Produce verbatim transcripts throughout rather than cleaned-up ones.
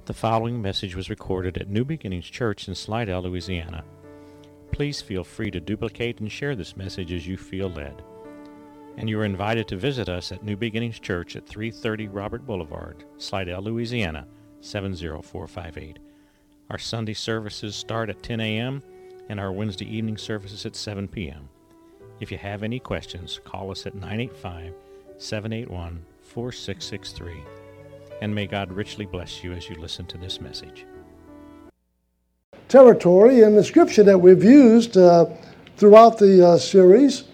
The following message was recorded at New Beginnings Church in Slidell, Louisiana. Please feel free to duplicate and share this message as you feel led. And you are invited to visit us at New Beginnings Church at three thirty Robert Boulevard, Slidell, Louisiana, seven zero four five eight. Our Sunday services start at ten a.m. and our Wednesday evening services at seven p.m. If you have any questions, call us at nine eight five, seven eight one, four six six three. And may God richly bless you as you listen to this message. Territory and the scripture that we've used uh, throughout the uh, series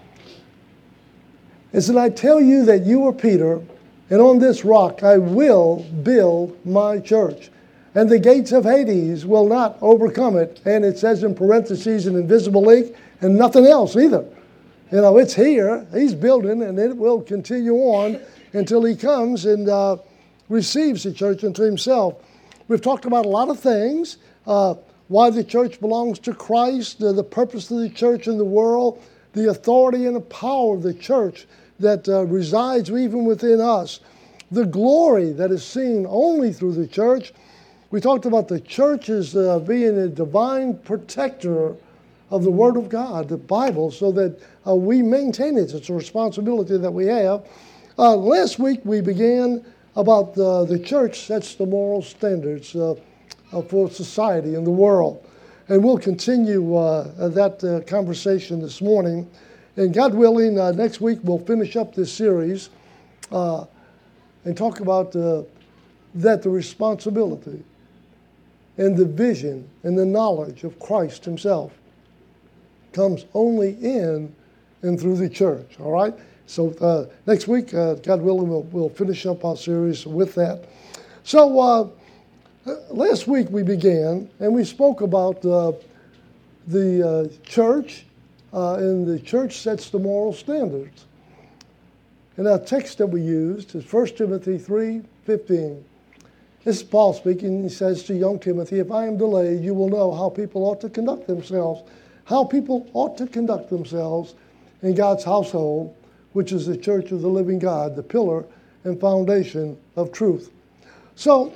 is that I tell you that you are Peter, and on this rock I will build my church, and the gates of Hades will not overcome it. And it says in parentheses an invisible ink and nothing else either. You know, it's here, he's building, and it will continue on until he comes and uh, receives the church unto himself. We've talked about a lot of things, uh, why the church belongs to Christ, uh, the purpose of the church in the world, the authority and the power of the church that uh, resides even within us, the glory that is seen only through the church. We talked about the church as uh, being a divine protector of the Word of God, the Bible, so that uh, we maintain it. It's a responsibility that we have. Uh, last week we began about uh, the church sets the moral standards uh, uh, for society and the world. And we'll continue uh, that uh, conversation this morning. And God willing, uh, next week we'll finish up this series uh, and talk about uh, that the responsibility and the vision and the knowledge of Christ himself comes only in and through the church, all right? So uh, next week, uh, God willing, we'll, we'll finish up our series with that. So uh, last week we began, and we spoke about uh, the uh, church, uh, and the church sets the moral standards. And our text that we used is First Timothy three fifteen. This is Paul speaking. He says to young Timothy, if I am delayed, you will know how people ought to conduct themselves, how people ought to conduct themselves in God's household, which is the church of the living God, the pillar and foundation of truth. So,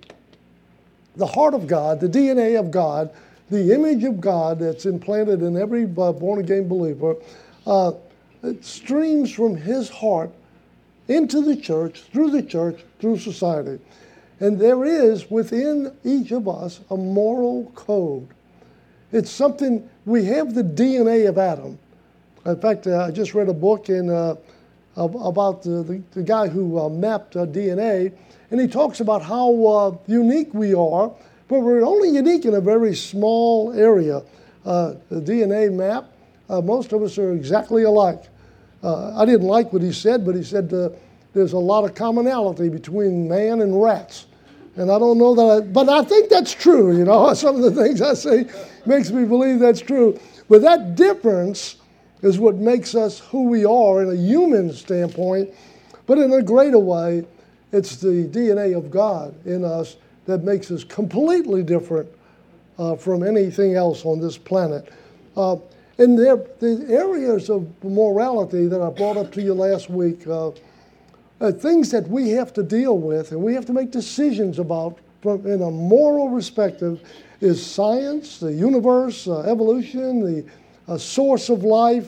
the heart of God, the D N A of God, the image of God that's implanted in every uh, born-again believer, uh, it streams from his heart into the church, through the church, through society. And there is within each of us a moral code. It's something, we have the D N A of Adam. In fact, uh, I just read a book in, uh, about the, the, the guy who uh, mapped uh, D N A, and he talks about how uh, unique we are, but we're only unique in a very small area. Uh, the D N A map, uh, most of us are exactly alike. Uh, I didn't like what he said, but he said uh, there's a lot of commonality between man and rats. And I don't know that, I, but I think that's true, you know. Some of the things I say makes me believe that's true. But that difference is what makes us who we are in a human standpoint, but in a greater way, it's the D N A of God in us that makes us completely different uh, from anything else on this planet. Uh, and there, the areas of morality that I brought up to you last week, uh, uh, things that we have to deal with and we have to make decisions about from in a moral perspective is science, the universe, uh, evolution, the a source of life,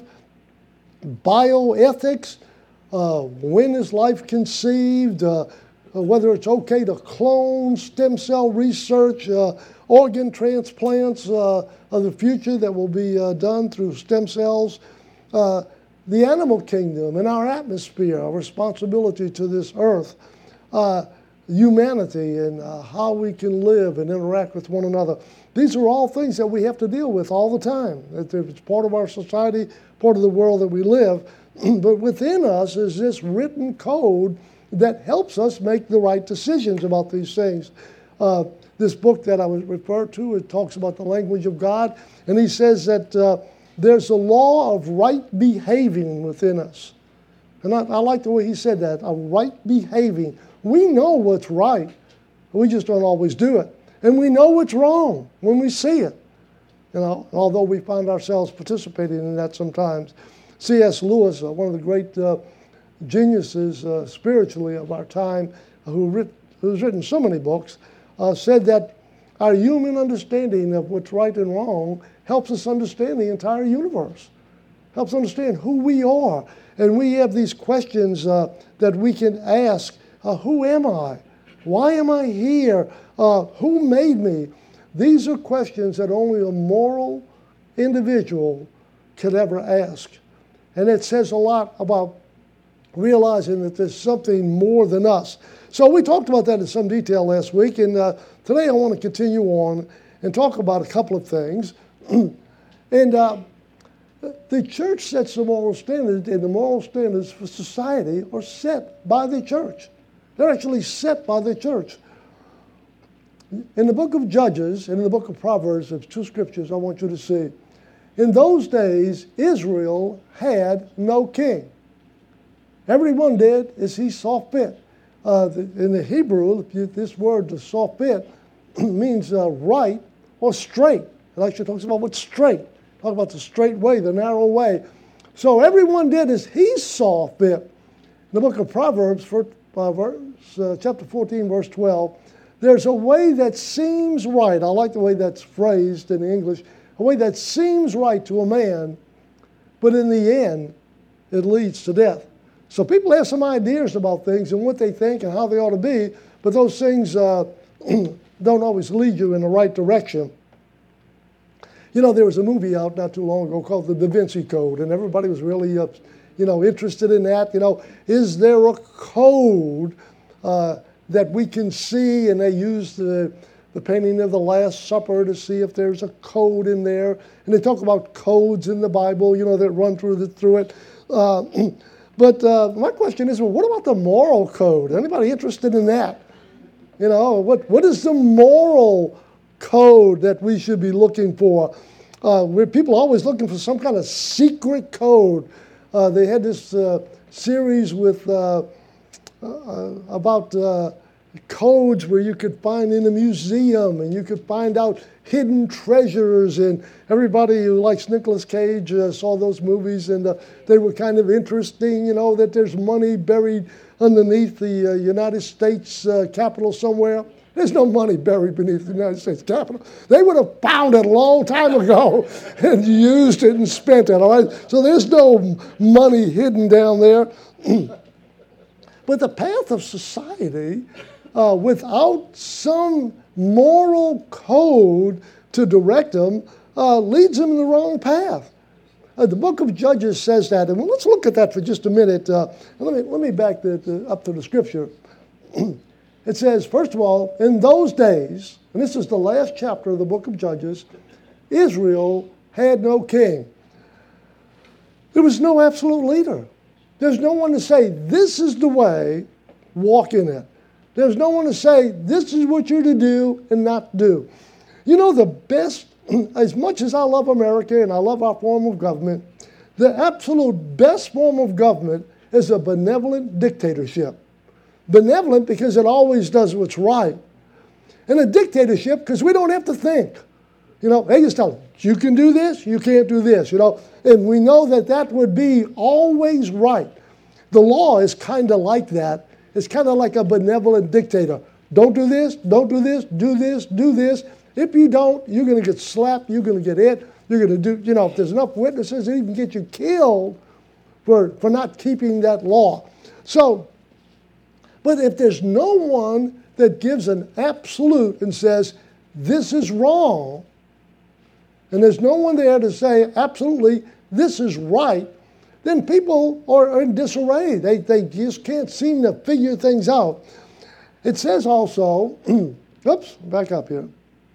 bioethics, uh, when is life conceived, uh, whether it's okay to clone, stem cell research, uh, organ transplants uh, of the future that will be uh, done through stem cells, uh, the animal kingdom and our atmosphere, our responsibility to this earth, uh, humanity and uh, how we can live and interact with one another. These are all things that we have to deal with all the time. It's part of our society, part of the world that we live. But within us is this written code that helps us make the right decisions about these things. Uh, this book that I was referred to, it talks about the language of God, and he says that uh, there's a law of right behaving within us. And I, I like the way he said that, a right behaving. We know what's right, we just don't always do it. And we know what's wrong when we see it. You know, although we find ourselves participating in that sometimes. C S Lewis, uh, one of the great uh, geniuses uh, spiritually of our time, who writ- who's written so many books, uh, said that our human understanding of what's right and wrong helps us understand the entire universe, helps understand who we are. And we have these questions uh, that we can ask, uh, who am I? Why am I here? Uh, who made me? These are questions that only a moral individual could ever ask. And it says a lot about realizing that there's something more than us. So we talked about that in some detail last week, and uh, today I want to continue on and talk about a couple of things. and uh, the church sets the moral standards, and the moral standards for society are set by the church. They're actually set by the church. In the book of Judges and in the book of Proverbs, there's two scriptures I want you to see. In those days, Israel had no king. Everyone did as he saw fit. Uh, the, in the Hebrew, this word, the saw fit, means uh, right or straight. It actually talks about what's straight. Talk about the straight way, the narrow way. So everyone did as he saw fit. In the book of Proverbs, for, uh, verse, uh, chapter fourteen, verse twelve, there's a way that seems right. I like the way that's phrased in English. A way that seems right to a man, but in the end, it leads to death. So people have some ideas about things and what they think and how they ought to be, but those things uh, don't always lead you in the right direction. You know, there was a movie out not too long ago called The Da Vinci Code, and everybody was really, uh, you know, interested in that. You know, is there a code uh, that we can see? And they used the the painting of the Last Supper to see if there's a code in there. And they talk about codes in the Bible, you know, that run through, the, through it. Uh, but uh, my question is, well, what about the moral code? Anybody interested in that? You know, what what is the moral code that we should be looking for? Uh, where people are always looking for some kind of secret code. Uh, they had this uh, series with uh, uh, about uh, codes where you could find in a museum and you could find out hidden treasures, and everybody who likes Nicolas Cage uh, saw those movies, and uh, they were kind of interesting, you know, that there's money buried underneath the uh, United States uh, Capitol somewhere. There's no money buried beneath the United States Capitol. They would have found it a long time ago and used it and spent it, all right? So there's no money hidden down there. But the path of society, Uh, without some moral code to direct them, uh, leads them in the wrong path. Uh, the book of Judges says that, and let's look at that for just a minute. Uh, let me let me back the, the, up to the scripture. It says, first of all, in those days, and this is the last chapter of the book of Judges, Israel had no king. There was no absolute leader. There's no one to say, this is the way, walk in it. There's no one to say, this is what you're to do and not do. You know, the best, as much as I love America and I love our form of government, the absolute best form of government is a benevolent dictatorship. Benevolent because it always does what's right. And a dictatorship because we don't have to think. You know, they just tell them, you can do this, you can't do this, you know. And we know that that would be always right. The law is kind of like that. It's kind of like a benevolent dictator. Don't do this, don't do this, do this, do this. If you don't, you're going to get slapped, you're going to get hit, you're going to do, you know, if there's enough witnesses, it even get you killed for, for not keeping that law. So, but if there's no one that gives an absolute and says, this is wrong, and there's no one there to say, absolutely, this is right, then people are in disarray. They, they just can't seem to figure things out. It says also, oops, back up here.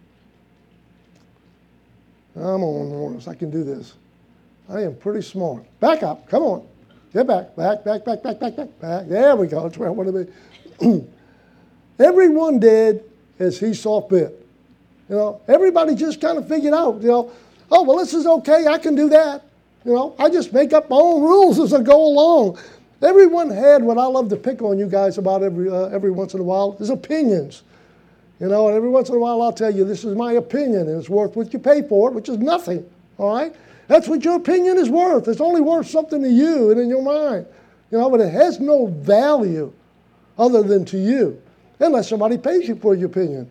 I'm on, Morris. I can do this. I am pretty smart. Back up. Come on. Get back. Back, back, back, back, back, back, back. There we go. That's where I want to be. Everyone did as he saw fit. You know, everybody just kind of figured out, you know, oh, well, this is okay. I can do that. You know, I just make up my own rules as I go along. Everyone had what I love to pick on you guys about every uh, every once in a while is opinions. You know, and every once in a while I'll tell you this is my opinion and it's worth what you pay for it, which is nothing. All right? That's what your opinion is worth. It's only worth something to you and in your mind. You know, but it has no value other than to you, unless somebody pays you for your opinion.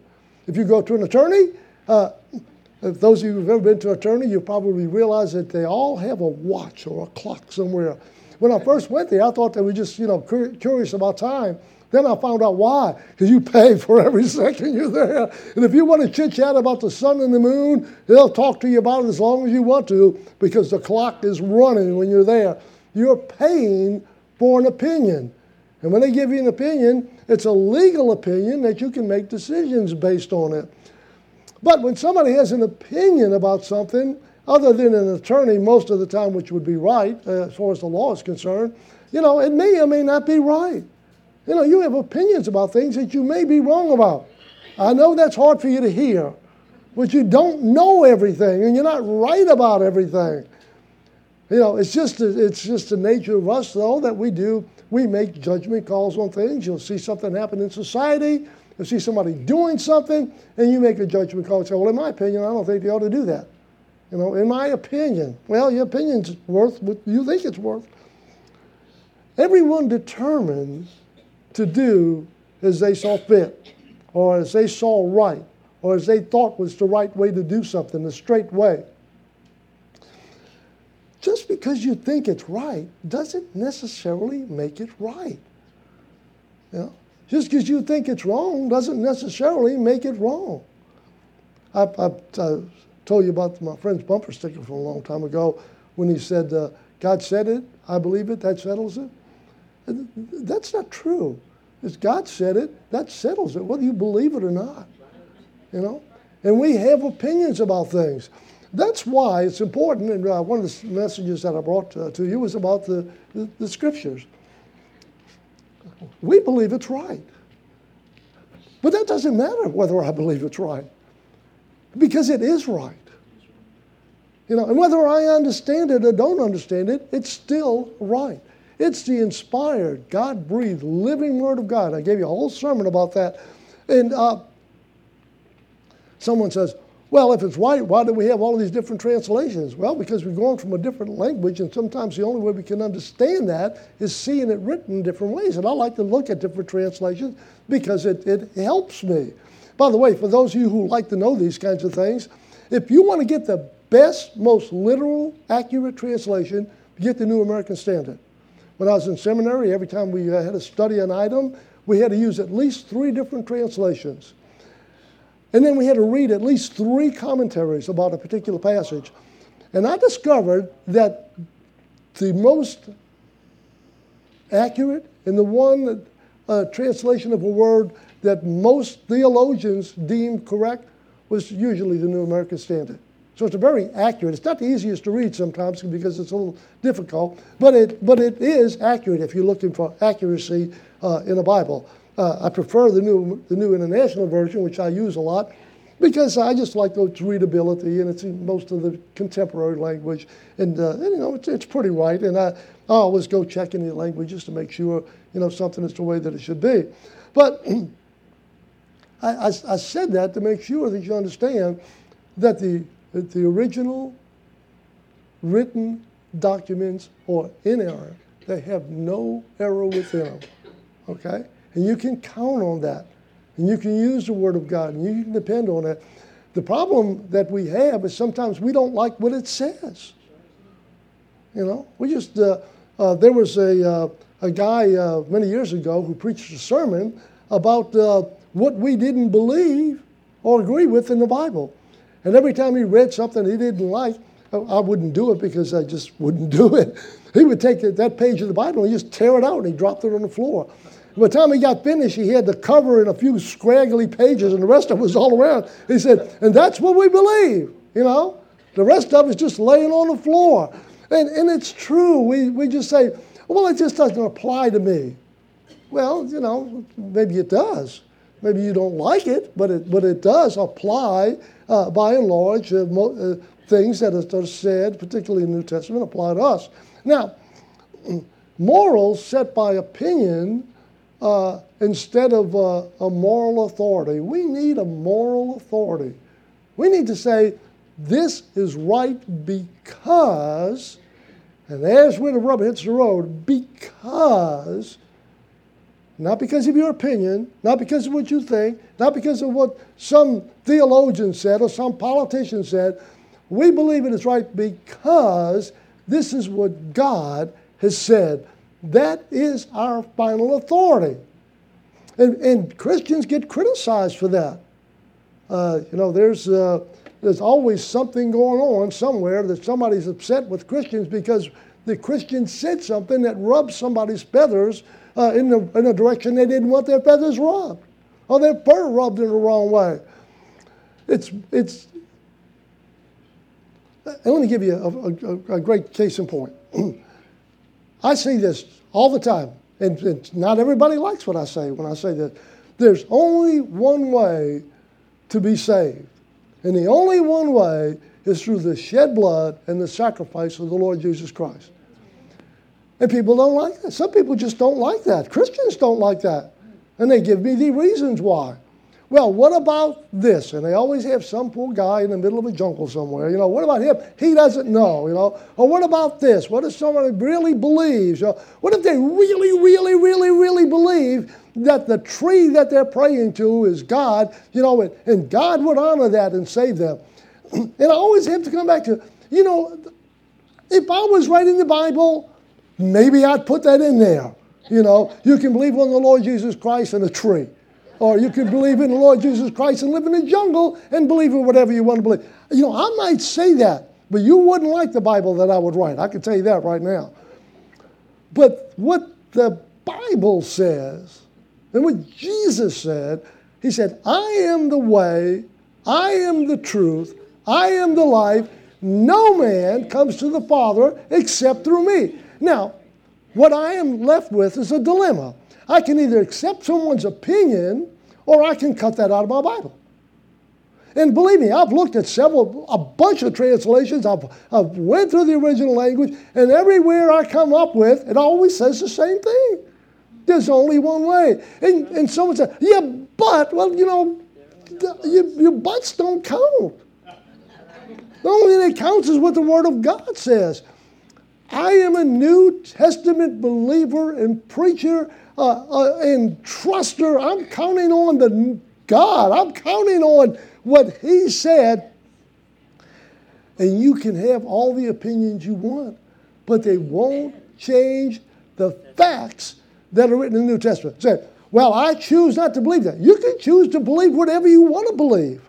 If you go to an attorney, uh, if those of you who've ever been to an attorney, you probably realize that they all have a watch or a clock somewhere. When I first went there, I thought they were just, you know, curious about time. Then I found out why, because you pay for every second you're there. And if you want to chit-chat about the sun and the moon, they'll talk to you about it as long as you want to, because the clock is running when you're there. You're paying for an opinion. And when they give you an opinion, it's a legal opinion that you can make decisions based on it. But when somebody has an opinion about something, other than an attorney most of the time, which would be right, uh, as far as the law is concerned, you know, it may or may not be right. You know, you have opinions about things that you may be wrong about. I know that's hard for you to hear, but you don't know everything, and you're not right about everything. You know, it's just it's just the nature of us, though, that we do. We make judgment calls on things. You'll see something happen in society. You'll see somebody doing something, and you make a judgment call and say, well, in my opinion, I don't think they ought to do that. You know, in my opinion. Well, your opinion's worth what you think it's worth. Everyone determines to do as they saw fit, or as they saw right, or as they thought was the right way to do something, the straight way. Just because you think it's right doesn't necessarily make it right. You know? Just because you think it's wrong doesn't necessarily make it wrong. I, I, I told you about my friend's bumper sticker from a long time ago when he said, uh, God said it, I believe it, that settles it. That's not true. If God said it, that settles it, whether you believe it or not. You know? And we have opinions about things. That's why it's important, and uh, one of the messages that I brought uh, to you was about the, the, the Scriptures. We believe it's right. But that doesn't matter whether I believe it's right, because it is right. You know, and whether I understand it or don't understand it, it's still right. It's the inspired, God-breathed, living Word of God. I gave you a whole sermon about that. And uh, someone says, well, if it's right, why do we have all of these different translations? Well, because we're going from a different language, and sometimes the only way we can understand that is seeing it written in different ways. And I like to look at different translations because it, it helps me. By the way, for those of you who like to know these kinds of things, if you want to get the best, most literal, accurate translation, get the New American Standard. When I was in seminary, every time we uh, had to study an item, we had to use at least three different translations. And then we had to read at least three commentaries about a particular passage. And I discovered that the most accurate and the one that, uh, translation of a word that most theologians deemed correct was usually the New American Standard. So it's a very accurate. It's not the easiest to read sometimes because it's a little difficult, but it but it is accurate if you're looking for accuracy uh, in a Bible. Uh, I prefer the new the New International Version, which I use a lot, because I just like its readability, and it's in most of the contemporary language, and, uh, and you know it's, it's pretty right. And I, I always go check in the languages to make sure you know something is the way that it should be. But I, I, I said that to make sure that you understand that the that the original written documents are inerrant. They have no error within them. Okay? And you can count on that. And you can use the Word of God, and you can depend on it. The problem that we have is sometimes we don't like what it says. You know, we just, uh, uh, there was a, uh, a guy uh, many years ago who preached a sermon about uh, what we didn't believe or agree with in the Bible. And every time he read something he didn't like, I wouldn't do it because I just wouldn't do it. He would take that page of the Bible and just tear it out, and he dropped it on the floor. By the time he got finished, he had the cover and a few scraggly pages, and the rest of it was all around. He said, and that's what we believe, you know. The rest of it is just laying on the floor. And, and it's true. We, we just say, well, it just doesn't apply to me. Well, you know, maybe it does. Maybe you don't like it, but it, but it does apply, uh, by and large, uh, mo- uh, things that are, are said, particularly in the New Testament, apply to us. Now, morals set by opinion uh, instead of uh, a moral authority. We need a moral authority. We need to say, this is right because, and there's where the rubber hits the road, because not because of your opinion, not because of what you think, not because of what some theologian said or some politician said. We believe it is right because this is what God has said. That is our final authority. And, and Christians get criticized for that. Uh, you know, there's, uh, there's always something going on somewhere that somebody's upset with Christians because the Christians said something that rubs somebody's feathers uh, in, the, in a direction they didn't want their feathers rubbed, or their fur rubbed in the wrong way. It's, it's, and let me give you a, a, a great case in point. I see this all the time, and, and not everybody likes what I say when I say this. There's only one way to be saved, and the only one way is through the shed blood and the sacrifice of the Lord Jesus Christ. And people don't like that. Some people just don't like that. Christians don't like that. And they give me the reasons why. Well, what about this? And they always have some poor guy in the middle of a jungle somewhere. You know, what about him? He doesn't know, you know. Or what about this? What if somebody really believes? You know, what if they really, really, really, really believe that the tree that they're praying to is God, you know, and, and God would honor that and save them? And I always have to come back to, you know, if I was writing the Bible, maybe I'd put that in there. You know, you can believe on the Lord Jesus Christ and a tree. Or you can believe in the Lord Jesus Christ and live in the jungle and believe in whatever you want to believe. You know, I might say that, but you wouldn't like the Bible that I would write. I can tell you that right now. But what the Bible says, and what Jesus said, he said, I am the way, I am the truth, I am the life. No man comes to the Father except through me. Now, what I am left with is a dilemma. I can either accept someone's opinion or I can cut that out of my Bible. And believe me, I've looked at several, a bunch of translations. I've, I've went through the original language, and everywhere I come up with, it always says the same thing. There's only one way. And, and someone said, yeah, but, well, you know, your, your buts don't count. The only thing that counts is what the Word of God says. I am a New Testament believer and preacher uh, uh, and truster. I'm counting on the God. I'm counting on what He said. And you can have all the opinions you want, but they won't change the facts that are written in the New Testament. Say, well, I choose not to believe that. You can choose to believe whatever you want to believe.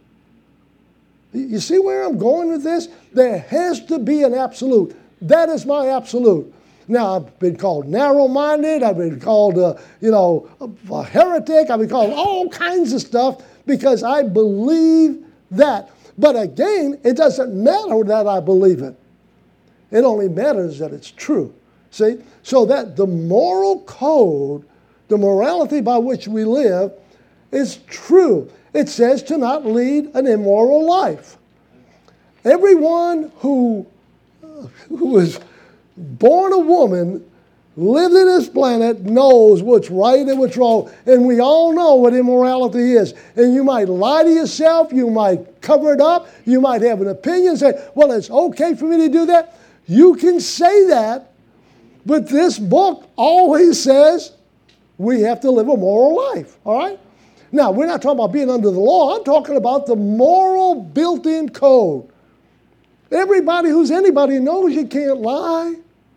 You see where I'm going with this? There has to be an absolute. That is my absolute. Now, I've been called narrow-minded. I've been called, uh, you know, a, a heretic. I've been called all kinds of stuff because I believe that. But again, it doesn't matter that I believe it. It only matters that it's true. See? So that the moral code, the morality by which we live, is true. It says to not lead an immoral life. Everyone who, who was born a woman, lived in this planet, knows what's right and what's wrong. And we all know what immorality is. And you might lie to yourself. You might cover it up. You might have an opinion, say, well, it's okay for me to do that. You can say that. But this book always says we have to live a moral life. All right? Now, we're not talking about being under the law. I'm talking about the moral built-in code. Everybody who's anybody knows you can't lie.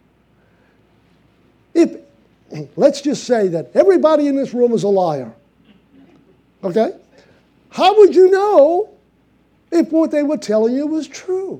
If, let's just say that everybody in this room is a liar. Okay? How would you know if what they were telling you was true?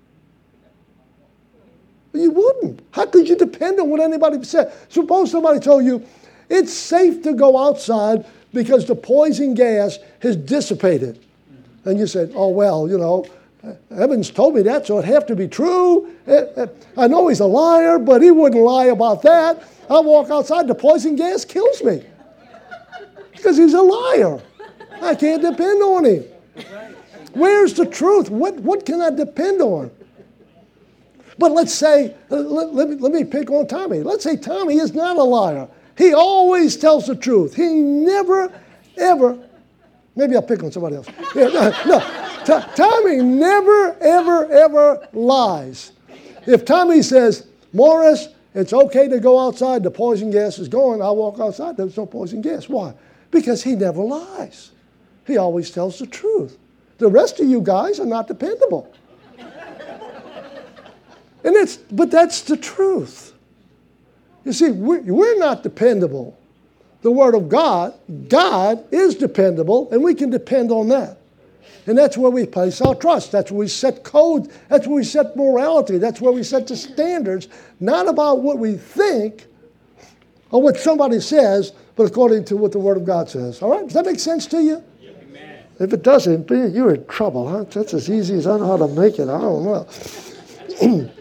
You wouldn't. How could you depend on what anybody said? Suppose somebody told you, it's safe to go outside because the poison gas has dissipated. And you said, oh, well, you know, Evans told me that, so it'd have to be true. I know he's a liar, but he wouldn't lie about that. I walk outside, the poison gas kills me because he's a liar. I can't depend on him. Where's the truth? What, what can I depend on? But let's say, let, let, me, let me pick on Tommy. Let's say Tommy is not a liar. He always tells the truth. He never, ever, maybe I'll pick on somebody else. Yeah, no, no. T- Tommy never, ever, ever lies. If Tommy says, Morris, it's okay to go outside, the poison gas is going, I walk outside, there's no poison gas. Why? Because he never lies. He always tells the truth. The rest of you guys are not dependable. And it's, but that's the truth. You see, we're, we're not dependable. The Word of God, God is dependable, and we can depend on that. And that's where we place our trust. That's where we set code. That's where we set morality. That's where we set the standards, not about what we think or what somebody says, but according to what the Word of God says. All right? Does that make sense to you? Amen. If it doesn't, you're in trouble. Huh? That's as easy as I know how to make it. I don't know.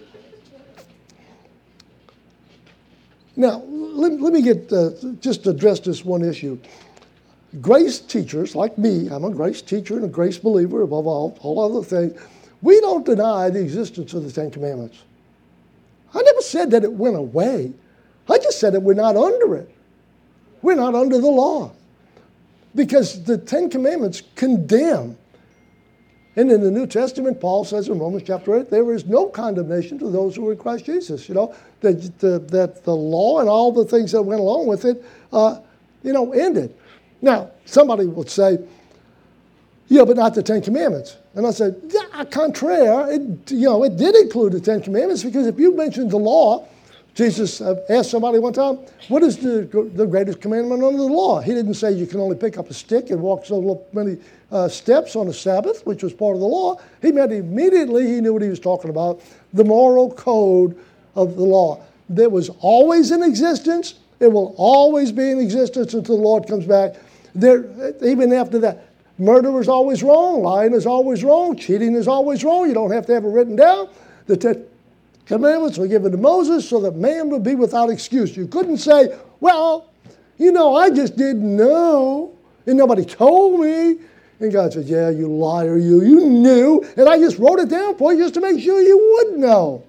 Now, let, let me get uh, just address this one issue. Grace teachers, like me, I'm a grace teacher and a grace believer above all, all other things, we don't deny the existence of the Ten Commandments. I never said that it went away. I just said that we're not under it. We're not under the law. Because the Ten Commandments condemn. And in the New Testament, Paul says in Romans chapter eight, there is no condemnation to those who are in Christ Jesus. You know, that the, that the law and all the things that went along with it, uh, you know, ended. Now, somebody would say, yeah, but not the Ten Commandments. And I said, yeah, contraire, it, you know, it did include the Ten Commandments, because if you mentioned the law, Jesus asked somebody one time, what is the, the greatest commandment under the law? He didn't say you can only pick up a stick and walk so many uh, steps on the Sabbath, which was part of the law. He meant immediately he knew what he was talking about, the moral code of the law. That was always in existence. It will always be in existence until the Lord comes back. There, even after that, murder is always wrong, lying is always wrong, cheating is always wrong. You don't have to have it written down. The Ten Commandments were given to Moses so that man would be without excuse. You couldn't say, well, you know, I just didn't know, and nobody told me. And God said, yeah, you liar, you. You knew, and I just wrote it down for you just to make sure you would know.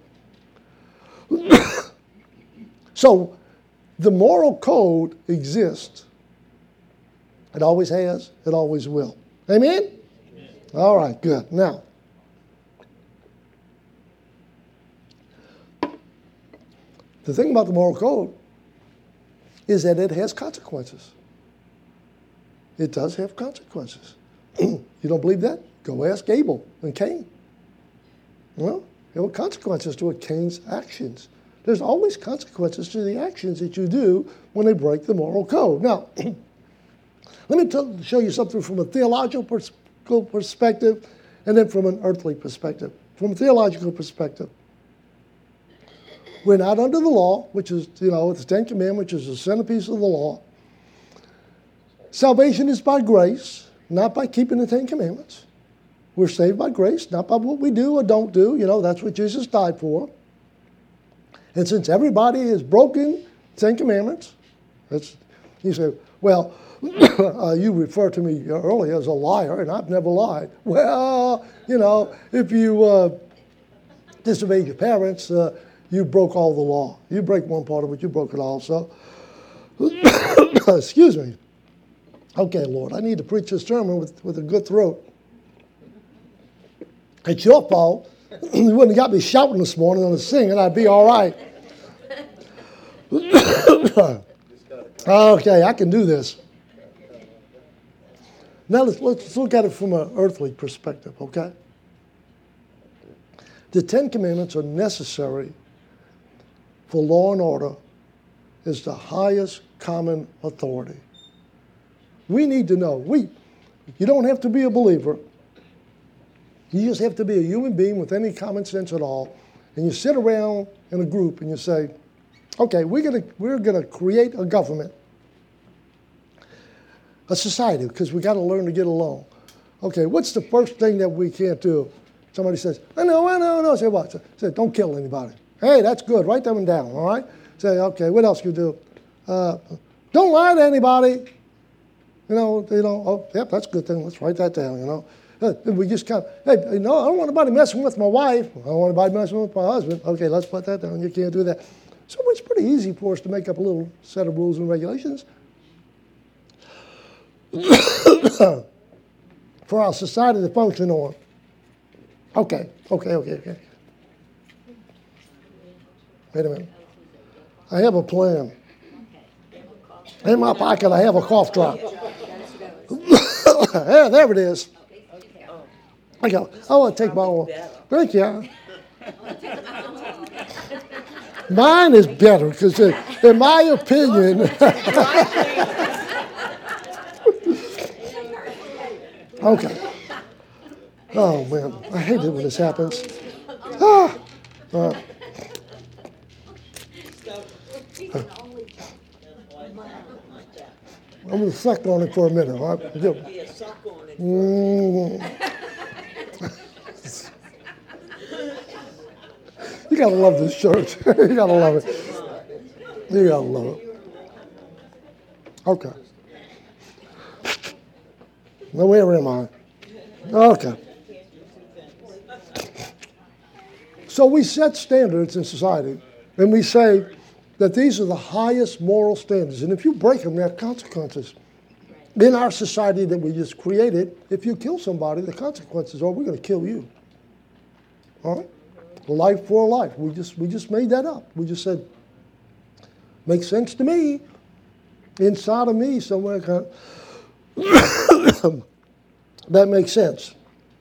So the moral code exists. It always has. It always will. Amen? Amen. All right, good. Now, the thing about the moral code is that it has consequences. It does have consequences. You don't believe that? Go ask Abel and Cain. Well, there were consequences to Cain's actions. There's always consequences to the actions that you do when they break the moral code. Now, let me t- show you something from a theological pers- perspective and then from an earthly perspective. From a theological perspective, we're not under the law, which is, you know, the Ten Commandments, which is the centerpiece of the law. Salvation is by grace, not by keeping the Ten Commandments. We're saved by grace, not by what we do or don't do. You know, that's what Jesus died for. And since everybody has broken Ten Commandments, that's, you say, well, uh, you referred to me earlier as a liar, and I've never lied. Well, you know, if you uh, disobeyed your parents, uh, you broke all the law. You break one part of it, you broke it all. So, excuse me. Okay, Lord, I need to preach this sermon with, with a good throat. It's your fault. You wouldn't have got me shouting this morning on the singing. I'd be all right. Okay, I can do this. Now let's, let's look at it from an earthly perspective, okay? The Ten Commandments are necessary for law and order as the highest common authority. We need to know. We, you don't have to be a believer. You just have to be a human being with any common sense at all. And you sit around in a group and you say, okay, we're going to we're going to create a government, a society, because we got to learn to get along. Okay, what's the first thing that we can't do? Somebody says, I know, I know, I know. Say what? Say, don't kill anybody. Hey, that's good. Write that one down, all right? Say, okay, what else can you do? Uh, don't lie to anybody. You know, you know, oh, yep, that's a good thing. Let's write that down, you know. Uh, we just kind of, hey, you know, I don't want anybody messing with my wife. I don't want anybody messing with my husband. Okay, let's put that down. You can't do that. So it's pretty easy for us to make up a little set of rules and regulations for our society to function on. Okay, okay, okay, okay. Wait a minute. I have a plan. In my pocket, I have a cough drop. Yeah, there it is. I go, I want to take my own. Thank you. Mine is better because, in my opinion, okay. Oh, man. I hate it when this happens. Ah. Uh, I'm going to suck on it for a minute. All right? Mm. You got to love this church. You got to love it. You got to love it. Okay. Now, where am I? Okay. So we set standards in society, and we say that these are the highest moral standards. And if you break them, there are consequences. In our society that we just created, if you kill somebody, the consequences are we're going to kill you. All right? Life for life. We just we just made that up. We just said, makes sense to me. Inside of me somewhere, kind of that makes sense.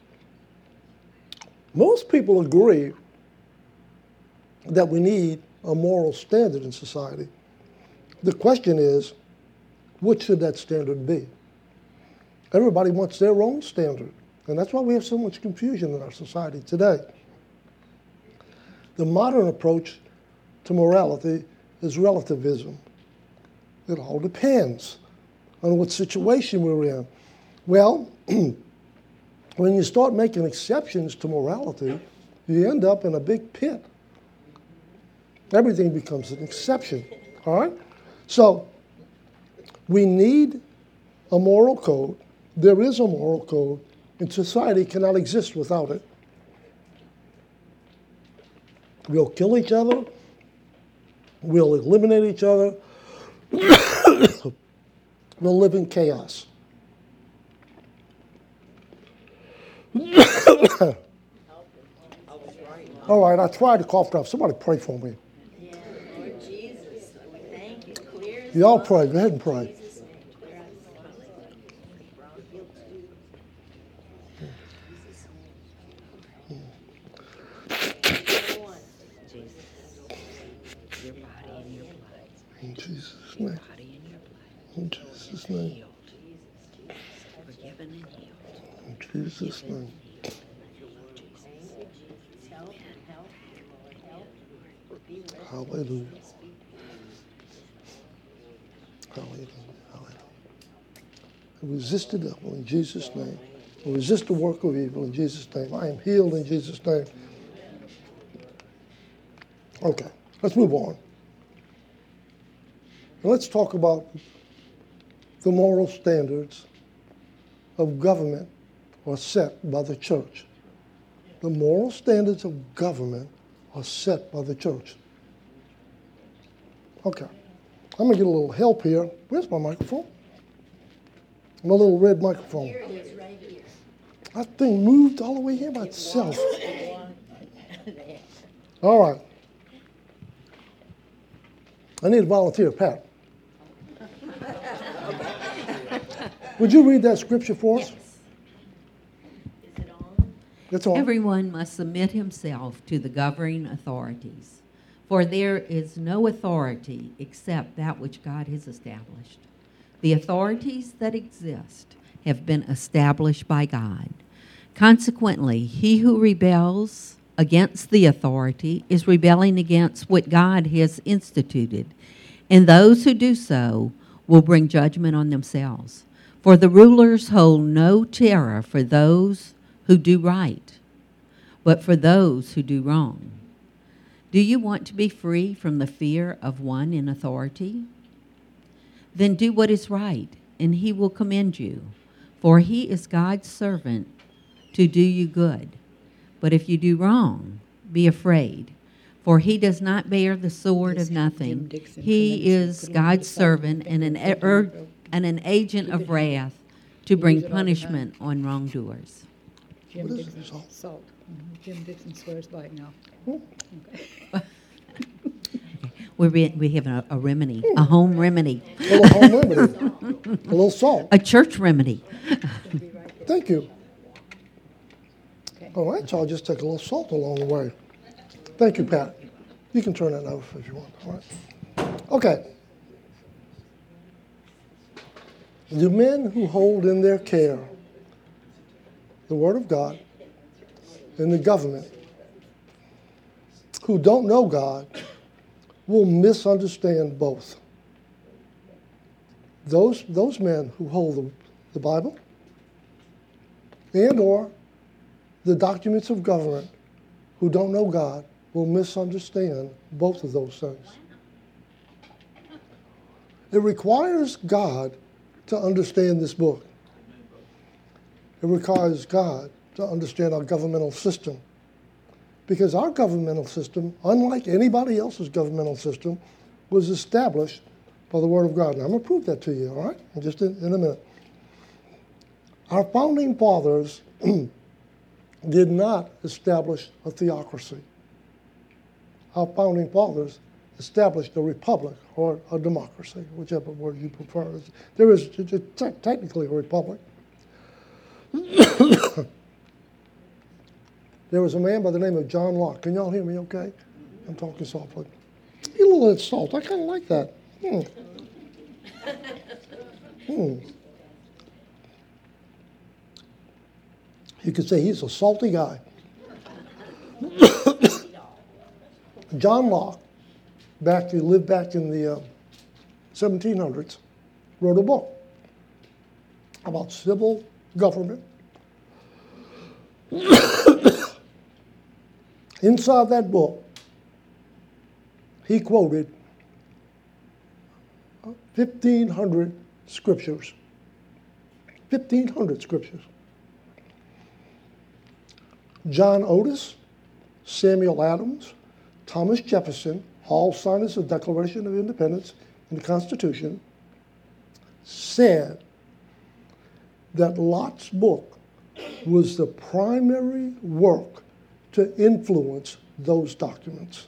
Most people agree that we need a moral standard in society. The question is, what should that standard be? Everybody wants their own standard, and that's why we have so much confusion in our society today. The modern approach to morality is relativism. It all depends on what situation we're in. Well, when you start making exceptions to morality, you end up in a big pit. Everything becomes an exception, all right? So we need a moral code. There is a moral code, and society cannot exist without it. We'll kill each other. We'll eliminate each other. We'll live in chaos. All right, I tried to cough drop. Somebody pray for me. Yeah, Lord Jesus, we thank you. Clear as Y'all pray. Go ahead and pray. In Jesus' name. In Jesus' name. In Jesus' name. Hallelujah. Hallelujah. Hallelujah. Resist the devil in Jesus' name. Resist the work of evil in Jesus' name. I am healed in Jesus' name. Okay, let's move on. Now let's talk about the moral standards of government are set by the church. The moral standards of government are set by the church. Okay, I'm going to get a little help here. Where's my microphone? My little red microphone. Here it is, right here. That thing moved all the way here by itself. All right. I need a volunteer, Pat. Would you read that scripture for us? Yes. Is it on? It's on. Everyone must submit himself to the governing authorities, for there is no authority except that which God has established. The authorities that exist have been established by God. Consequently, he who rebels against the authority is rebelling against what God has instituted, and those who do so will bring judgment on themselves. For the rulers hold no terror for those who do right, but for those who do wrong. Do you want to be free from the fear of one in authority? Then do what is right, and he will commend you, for he is God's servant to do you good. But if you do wrong, be afraid, for he does not bear the sword of nothing. He is God's servant and an, er, and an agent of wrath to bring punishment on wrongdoers. Jim What is Dixon, salt? salt. Mhm. Jim Dixon swears by it now. Hmm. Okay. We're re- we have a, a remedy, a home remedy, A little home remedy. A little salt. a church remedy. Thank you. All right, so I'll just take a little salt along the way. Thank you, Pat. You can turn that off if you want. All right. Okay. The men who hold in their care the Word of God and the government, who don't know God, will misunderstand both. Those, those men who hold the, the Bible and or the documents of government who don't know God will misunderstand both of those things. It requires God to understand this book. It requires God to understand our governmental system. Because our governmental system, unlike anybody else's governmental system, was established by the Word of God. And I'm going to prove that to you, all right? Just in, in a minute. Our founding fathers did not establish a theocracy. Our founding fathers established a republic or a democracy, whichever word you prefer. There is technically a republic. There was a man by the name of John Locke. Can y'all hear me okay? I'm talking softly. A little bit of salt. I kind of like that. Hmm. Hmm. You could say he's a salty guy. John Locke, back he lived back in the uh, seventeen hundreds, wrote a book about civil government. Inside that book, he quoted fifteen hundred scriptures. fifteen hundred scriptures. John Otis, Samuel Adams, Thomas Jefferson, all signers of the Declaration of Independence and the Constitution, said that Locke's book was the primary work to influence those documents.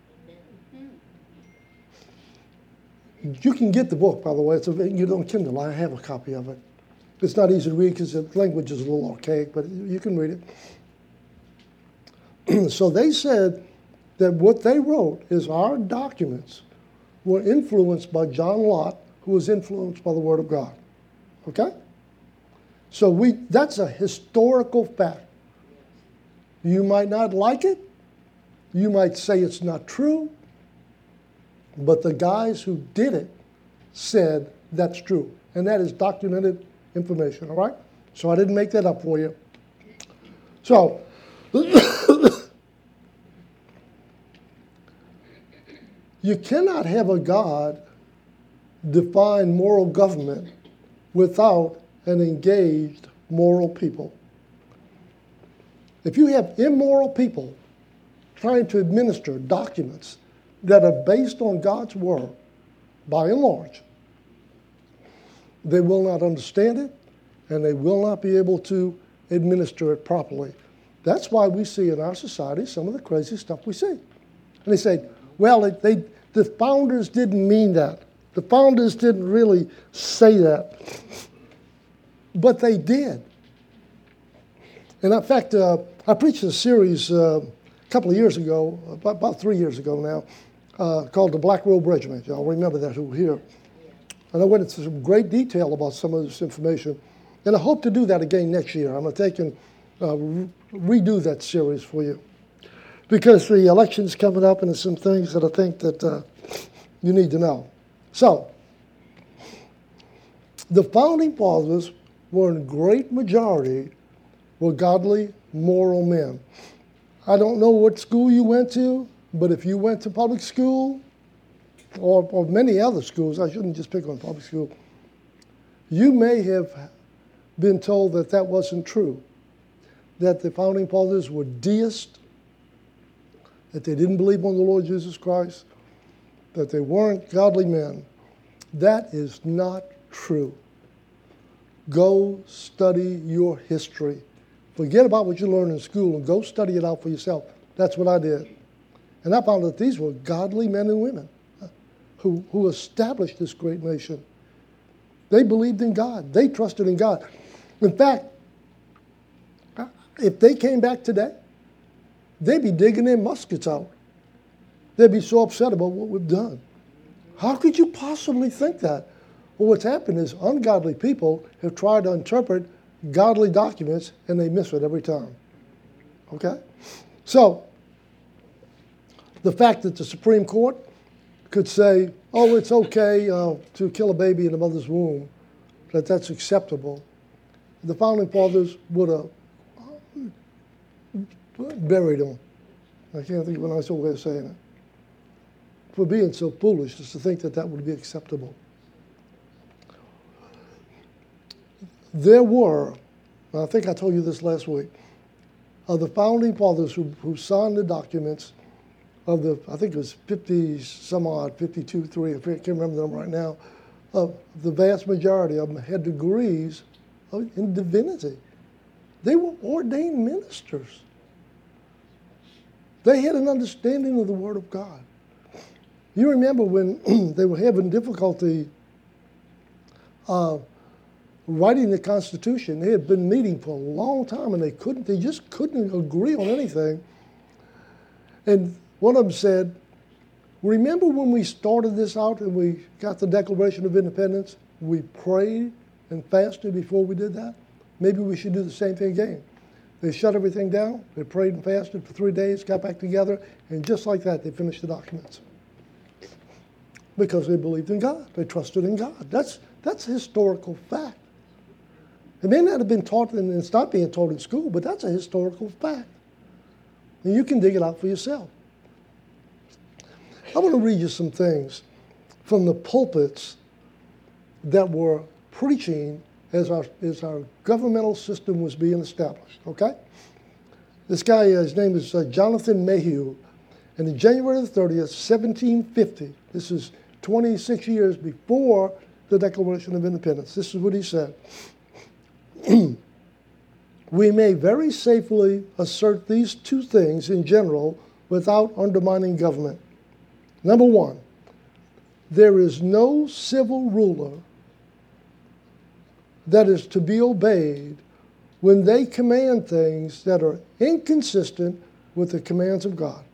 You can get the book, by the way. It's a, you don't Kindle. I have a copy of it. It's not easy to read because the language is a little archaic, but you can read it. So they said that what they wrote is our documents were influenced by John Locke, who was influenced by the Word of God. Okay? So we that's a historical fact. You might not like it. You might say it's not true. But the guys who did it said that's true. And that is documented information, all right? So I didn't make that up for you. So, you cannot have a God define moral government without an engaged moral people. If you have immoral people trying to administer documents that are based on God's word, by and large, they will not understand it, and they will not be able to administer it properly. That's why we see in our society some of the crazy stuff we see. And they say, well, it, they, the founders didn't mean that. The founders didn't really say that. But they did. And in fact, uh, I preached a series uh, a couple of years ago, about, about three years ago now, uh, called The Black Robe Regiment. Y'all remember that who were here. And I went into some great detail about some of this information. And I hope to do that again next year. I'm going to take and uh, re- redo that series for you. Because the election's coming up and there's some things that I think that uh, you need to know. So, the founding fathers were in great majority were godly, moral men. I don't know what school you went to, but if you went to public school, or, or many other schools, I shouldn't just pick on public school, you may have been told that that wasn't true, that the founding fathers were deists, that they didn't believe on the Lord Jesus Christ, that they weren't godly men. That is not true. Go study your history. Forget about what you learned in school and go study it out for yourself. That's what I did. And I found that these were godly men and women. who, who established this great nation. They believed in God. They trusted in God. In fact, if they came back today, they'd be digging their muskets out. They'd be so upset about what we've done. How could you possibly think that? Well, what's happened is ungodly people have tried to interpret godly documents, and they miss it every time. Okay? So, the fact that the Supreme Court could say, oh, it's okay uh, to kill a baby in the mother's womb, that that's acceptable, the Founding Fathers would have buried them. I can't think of a nicer way of saying it. For being so foolish as to think that that would be acceptable. There were, I think I told you this last week, of the Founding Fathers who, who signed the documents of the, I think it was fifty some odd, fifty-two, three, I can't remember them right now, of the vast majority of them had degrees in divinity. They were ordained ministers. They had an understanding of the Word of God. You remember when they were having difficulty uh, writing the Constitution. They had been meeting for a long time, and they couldn't, they just couldn't agree on anything. And one of them said, remember when we started this out and we got the Declaration of Independence? We prayed and fasted before we did that? Maybe we should do the same thing again. They shut everything down, they prayed and fasted for three days, got back together, and just like that, they finished the documents. Because they believed in God. They trusted in God. That's, that's a historical fact. It may not have been taught, and it's not being taught in school, but that's a historical fact. And you can dig it out for yourself. I want to read you some things from the pulpits that were preaching as our, as our governmental system was being established, okay? This guy, uh, his name is uh, Jonathan Mayhew, and in January the thirtieth, seventeen fifty, this is twenty-six years before the Declaration of Independence, this is what he said. We may very safely assert these two things in general without undermining government. Number one, there is no civil ruler that is to be obeyed when they command things that are inconsistent with the commands of God.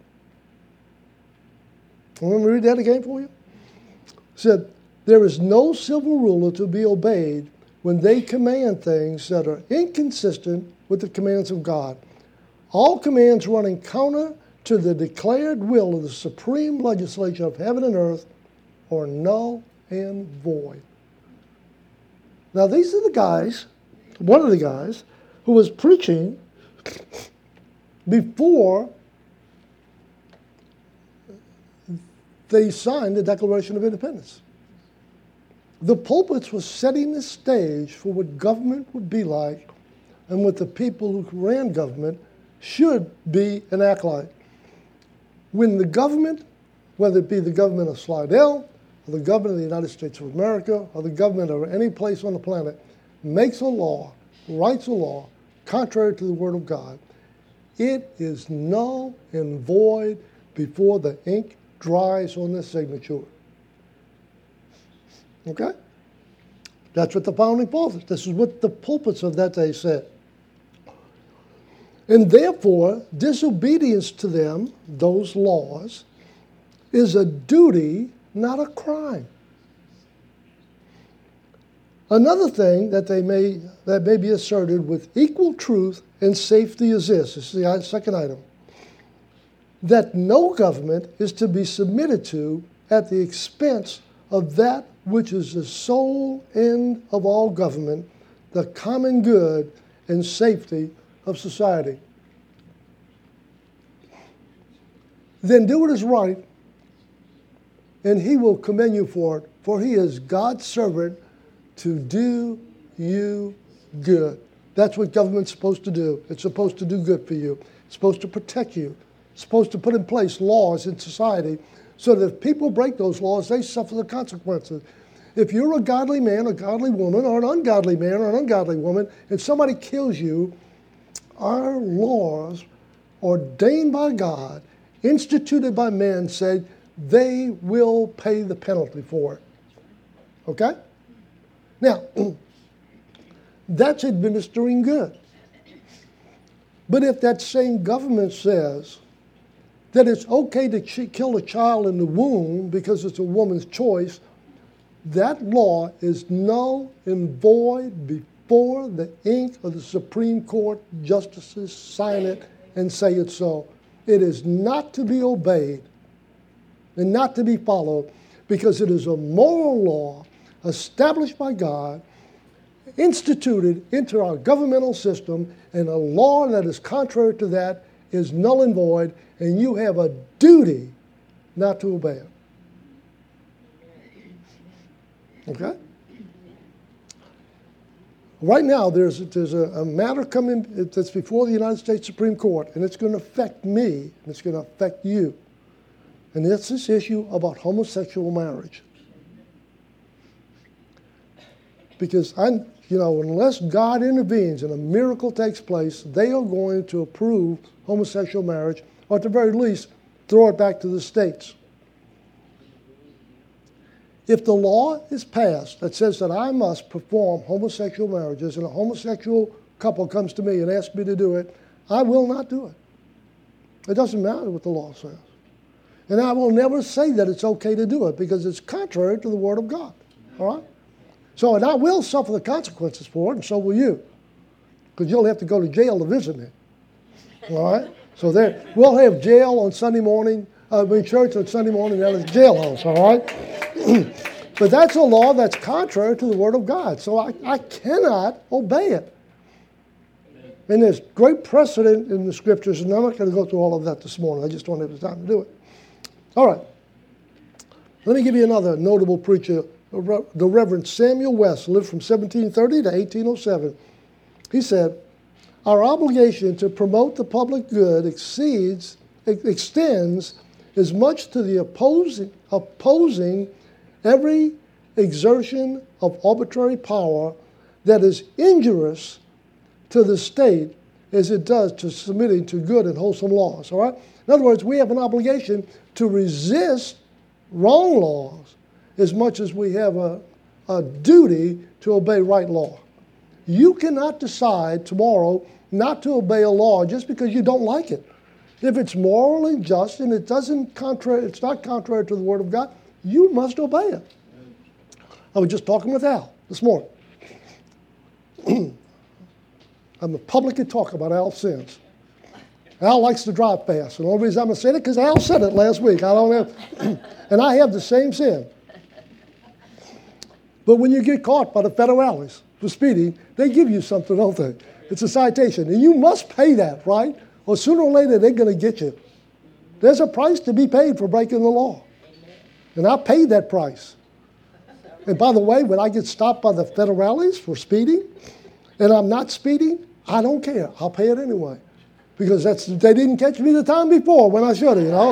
Let me read that again for you. It said, there is no civil ruler to be obeyed when they command things that are inconsistent with the commands of God. All commands running counter to the declared will of the supreme legislature of heaven and earth are null and void. Now, these are the guys, one of the guys, who was preaching before they signed the Declaration of Independence. The pulpits were setting the stage for what government would be like and what the people who ran government should be and act like. When the government, whether it be the government of Slidell, or the government of the United States of America, or the government of any place on the planet, makes a law, writes a law, contrary to the Word of God, it is null and void before the ink dries on the signature. Okay? That's what the Founding Fathers, this is what the pulpits of that day said. And therefore, disobedience to them, those laws, is a duty, not a crime. Another thing that they may that may be asserted with equal truth and safety is this, this is the second item, that no government is to be submitted to at the expense of that which is the sole end of all government, the common good and safety of society. Then do what is right, and he will commend you for it, for he is God's servant to do you good. That's what government's supposed to do. It's supposed to do good for you. It's supposed to protect you. It's supposed to put in place laws in society so that if people break those laws, they suffer the consequences. If you're a godly man, a godly woman, or an ungodly man or an ungodly woman, and somebody kills you, our laws ordained by God, instituted by men, say they will pay the penalty for it. Okay? Now, that's administering good. But if that same government says that it's okay to ch- kill a child in the womb because it's a woman's choice, that law is null and void before the ink of the Supreme Court justices sign it and say it's so. It is not to be obeyed and not to be followed because it is a moral law established by God, instituted into our governmental system, and a law that is contrary to that is null and void, and you have a duty not to obey it. Okay? Right now, there's, there's a, a matter coming that's before the United States Supreme Court, and it's going to affect me, and it's going to affect you. And it's this issue about homosexual marriage. Because, I, you know, unless God intervenes and a miracle takes place, they are going to approve homosexual marriage, or at the very least, throw it back to the states. If the law is passed that says that I must perform homosexual marriages and a homosexual couple comes to me and asks me to do it, I will not do it. It doesn't matter what the law says. And I will never say that it's okay to do it because it's contrary to the Word of God. All right? So, and I will suffer the consequences for it, and so will you. Because you'll have to go to jail to visit me. All right? So there, we'll have jail on Sunday morning, uh, I mean church on Sunday morning, and it's jailhouse, all right? But that's a law that's contrary to the Word of God. So I, I cannot obey it. And there's great precedent in the Scriptures, and I'm not going to go through all of that this morning. I just don't have the time to do it. All right. Let me give you another notable preacher, the Reverend Samuel West, lived from seventeen thirty to eighteen oh seven. He said, our obligation to promote the public good exceeds, extends as much to the opposing, opposing every exertion of arbitrary power that is injurious to the state as it does to submitting to good and wholesome laws. All right? In other words, we have an obligation to resist wrong laws as much as we have a, a duty to obey right law. You cannot decide tomorrow not to obey a law just because you don't like it. If it's moral and just and it doesn't contrary, it's not contrary to the Word of God, you must obey it. I was just talking with Al this morning. I'm a publicly talk about Al's sins. Al likes to drive fast. And the only reason I'm going to say it because Al said it last week. I don't have, and I have the same sin. But when you get caught by the federales for speeding, they give you something, don't they? It's a citation. And you must pay that, right? Or sooner or later, they're going to get you. There's a price to be paid for breaking the law. And I paid that price. And by the way, when I get stopped by the federales for speeding, and I'm not speeding, I don't care. I'll pay it anyway. Because that's they didn't catch me the time before when I should have, you know.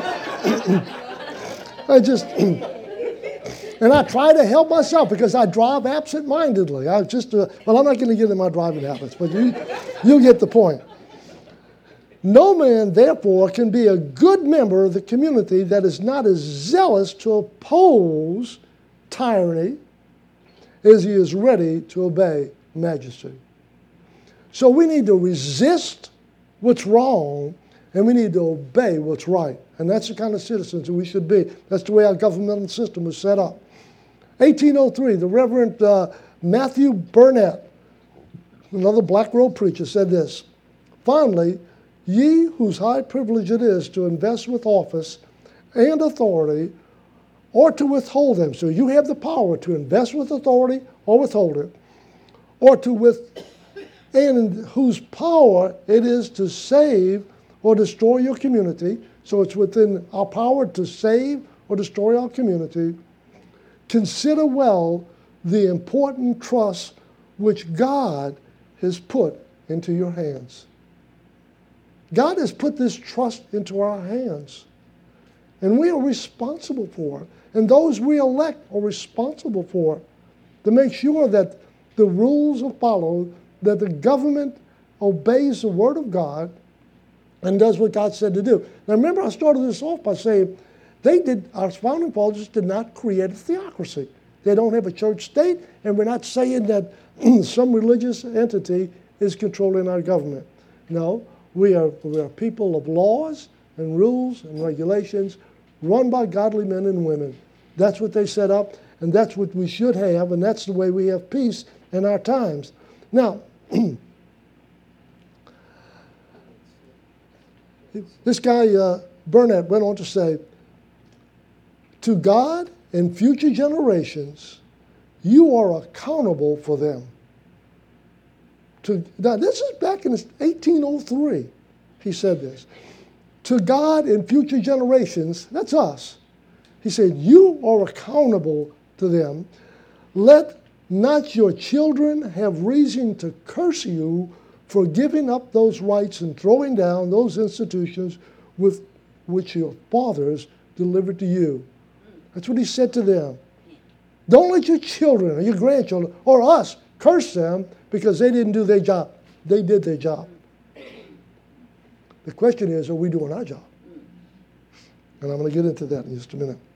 I just, and I try to help myself because I drive absent-mindedly. I just, uh, well, I'm not going to get into my driving habits, but you, you get the point. No man, therefore, can be a good member of the community that is not as zealous to oppose tyranny as he is ready to obey majesty. So we need to resist what's wrong, and we need to obey what's right. And that's the kind of citizens that we should be. That's the way our governmental system was set up. eighteen oh three, the Reverend uh, Matthew Burnett, another Black Robe preacher, said this, finally, ye whose high privilege it is to invest with office and authority or to withhold them. So you have the power to invest with authority or withhold it, or to with and whose power it is to save or destroy your community. So it's within our power to save or destroy our community. Consider well the important trust which God has put into your hands. God has put this trust into our hands. And we are responsible for it. And those we elect are responsible for it, to make sure that the rules are followed, that the government obeys the Word of God and does what God said to do. Now remember, I started this off by saying They did, our founding fathers did not create a theocracy. They don't have a church state, and we're not saying that some religious entity is controlling our government. No, we are, we are people of laws and rules and regulations run by godly men and women. That's what they set up, and that's what we should have, and that's the way we have peace in our times. Now, this guy, uh, Burnett, went on to say, to God and future generations, you are accountable for them. To, now, this is back in eighteen oh three, he said this. To God and future generations, that's us. He said, you are accountable to them. Let not your children have reason to curse you for giving up those rights and throwing down those institutions with which your fathers delivered to you. That's what he said to them. Don't let your children or your grandchildren or us curse them because they didn't do their job. They did their job. The question is, are we doing our job? And I'm going to get into that in just a minute.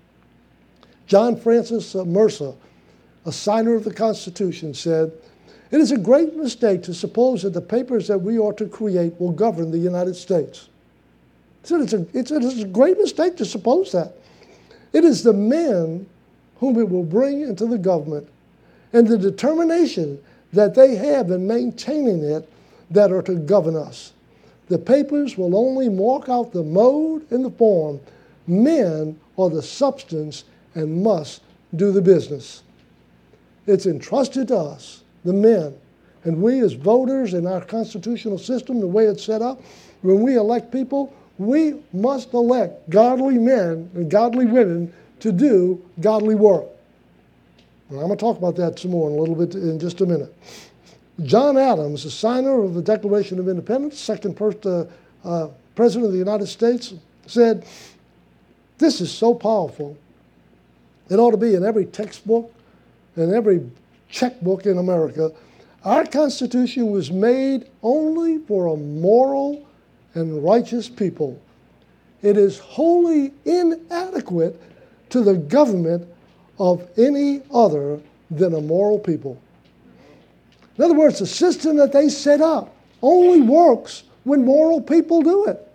John Francis uh, Mercer, a signer of the Constitution, said, it is a great mistake to suppose that the papers that we ought to create will govern the United States. He said it's a, it's a, it's a great mistake to suppose that. It is the men whom it will bring into the government and the determination that they have in maintaining it that are to govern us. The papers will only mark out the mode and the form. Men are the substance and must do the business. It's entrusted to us, the men, and we as voters in our constitutional system, the way it's set up, when we elect people, we must elect godly men and godly women to do godly work. And I'm going to talk about that some more in a little bit in just a minute. John Adams, the signer of the Declaration of Independence, second first, uh, uh, President of the United States, said, this is so powerful, it ought to be in every textbook and every checkbook in America. Our Constitution was made only for a moral and righteous people. It is wholly inadequate to the government of any other than a moral people. In other words, the system that they set up only works when moral people do it,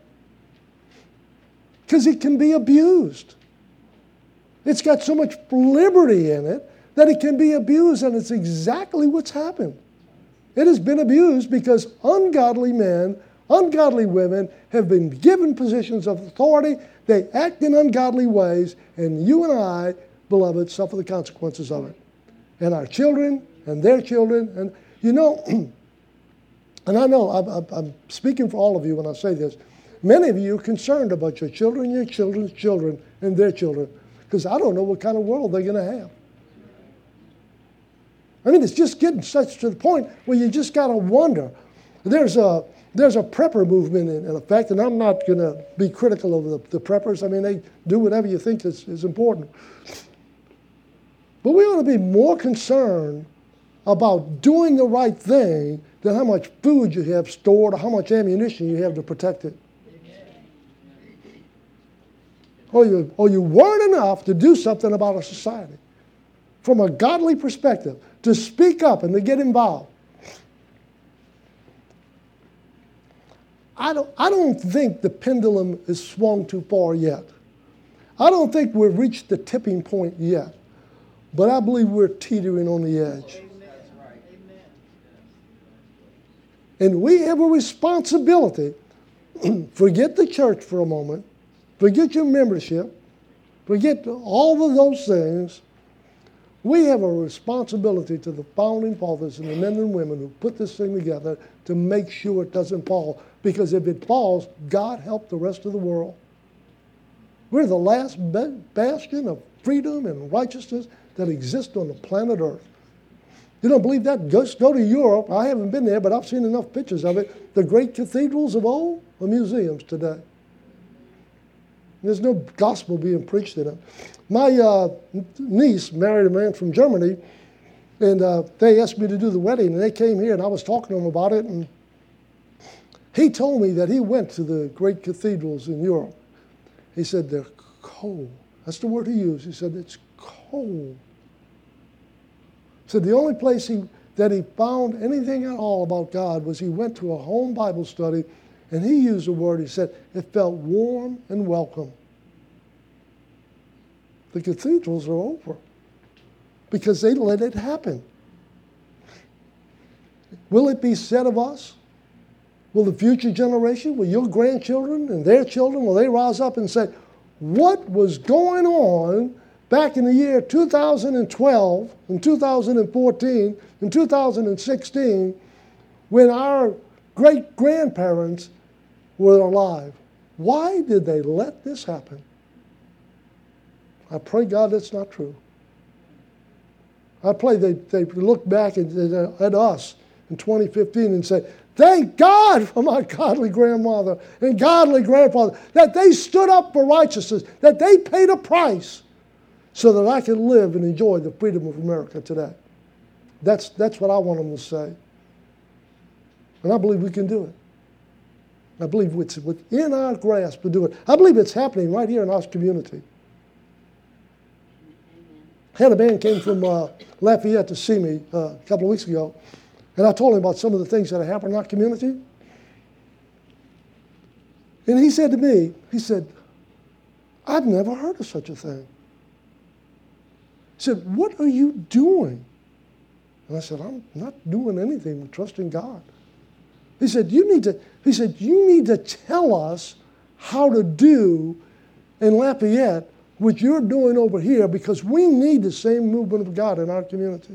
because it can be abused. It's got so much liberty in it that it can be abused, and it's exactly what's happened. It has been abused because ungodly men, ungodly women have been given positions of authority. They act in ungodly ways, and you and I, beloved, suffer the consequences of it. And our children and their children. And you know, and I know I'm, I'm speaking for all of you when I say this, many of you are concerned about your children, your children's children, and their children, because I don't know what kind of world they're going to have. I mean, it's just getting such to the point where you just got to wonder. There's a there's a prepper movement in, in effect, and I'm not going to be critical of the, the preppers. I mean, they do whatever you think is, is important. But we ought to be more concerned about doing the right thing than how much food you have stored or how much ammunition you have to protect it. Or you, or you weren't enough to do something about a society from a godly perspective, to speak up and to get involved. I don't, I don't think the pendulum is swung too far yet. I don't think we've reached the tipping point yet. But I believe we're teetering on the edge. And we have a responsibility. Forget the church for a moment. Forget your membership. Forget all of those things. We have a responsibility to the founding fathers and the men and women who put this thing together to make sure it doesn't fall. Because if it falls, God help the rest of the world. We're the last bastion of freedom and righteousness that exists on the planet Earth. You don't believe that? Just go to Europe. I haven't been there, but I've seen enough pictures of it. The great cathedrals of old are museums today. There's no gospel being preached in it. My uh, niece married a man from Germany, and uh, they asked me to do the wedding, and they came here, and I was talking to them about it, and he told me that he went to the great cathedrals in Europe. He said they're cold. That's the word he used. He said, it's cold. He said the only place he, that he found anything at all about God was he went to a home Bible study, and he used a word, he said, it felt warm and welcome. The cathedrals are over because they let it happen. Will it be said of us? Will the future generation, will your grandchildren and their children, will they rise up and say, what was going on back in the year two thousand twelve and two thousand fourteen and two thousand sixteen when our great-grandparents were alive? Why did they let this happen? I pray, God, that's not true. I pray they, they look back at, at us in twenty fifteen and say, thank God for my godly grandmother and godly grandfather, that they stood up for righteousness, that they paid a price so that I can live and enjoy the freedom of America today. That's, that's what I want them to say. And I believe we can do it. I believe it's within our grasp to do it. I believe it's happening right here in our community. I had a man came from uh, Lafayette to see me uh, a couple of weeks ago, and I told him about some of the things that have happened in our community. And he said to me, he said, I've never heard of such a thing. He said, what are you doing? And I said, I'm not doing anything but trusting God. He said, you need to, he said, you need to tell us how to do in Lafayette what you're doing over here, because we need the same movement of God in our community.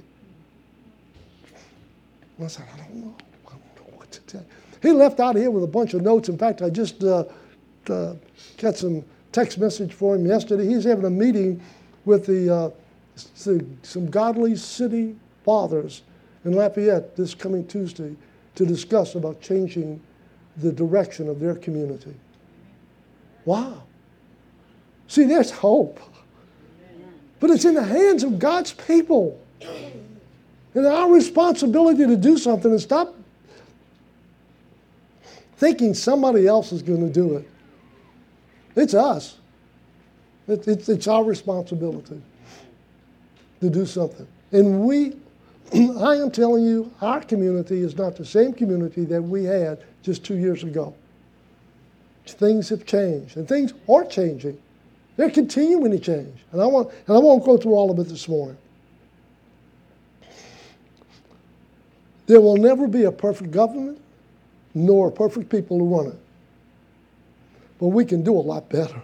And I said, I don't know. I don't know what to tell you. He left out of here with a bunch of notes. In fact, I just uh, uh, got some text message for him yesterday. He's having a meeting with the, uh, some godly city fathers in Lafayette this coming Tuesday to discuss about changing the direction of their community. Wow. See, there's hope. But it's in the hands of God's people. And our responsibility to do something is stop thinking somebody else is going to do it. It's us. It, it, it's our responsibility to do something. And we, I am telling you, our community is not the same community that we had just two years ago. Things have changed, and things are changing. They're continuing to change. And I want, and I won't go through all of it this morning. There will never be a perfect government, nor perfect people who run it. But we can do a lot better.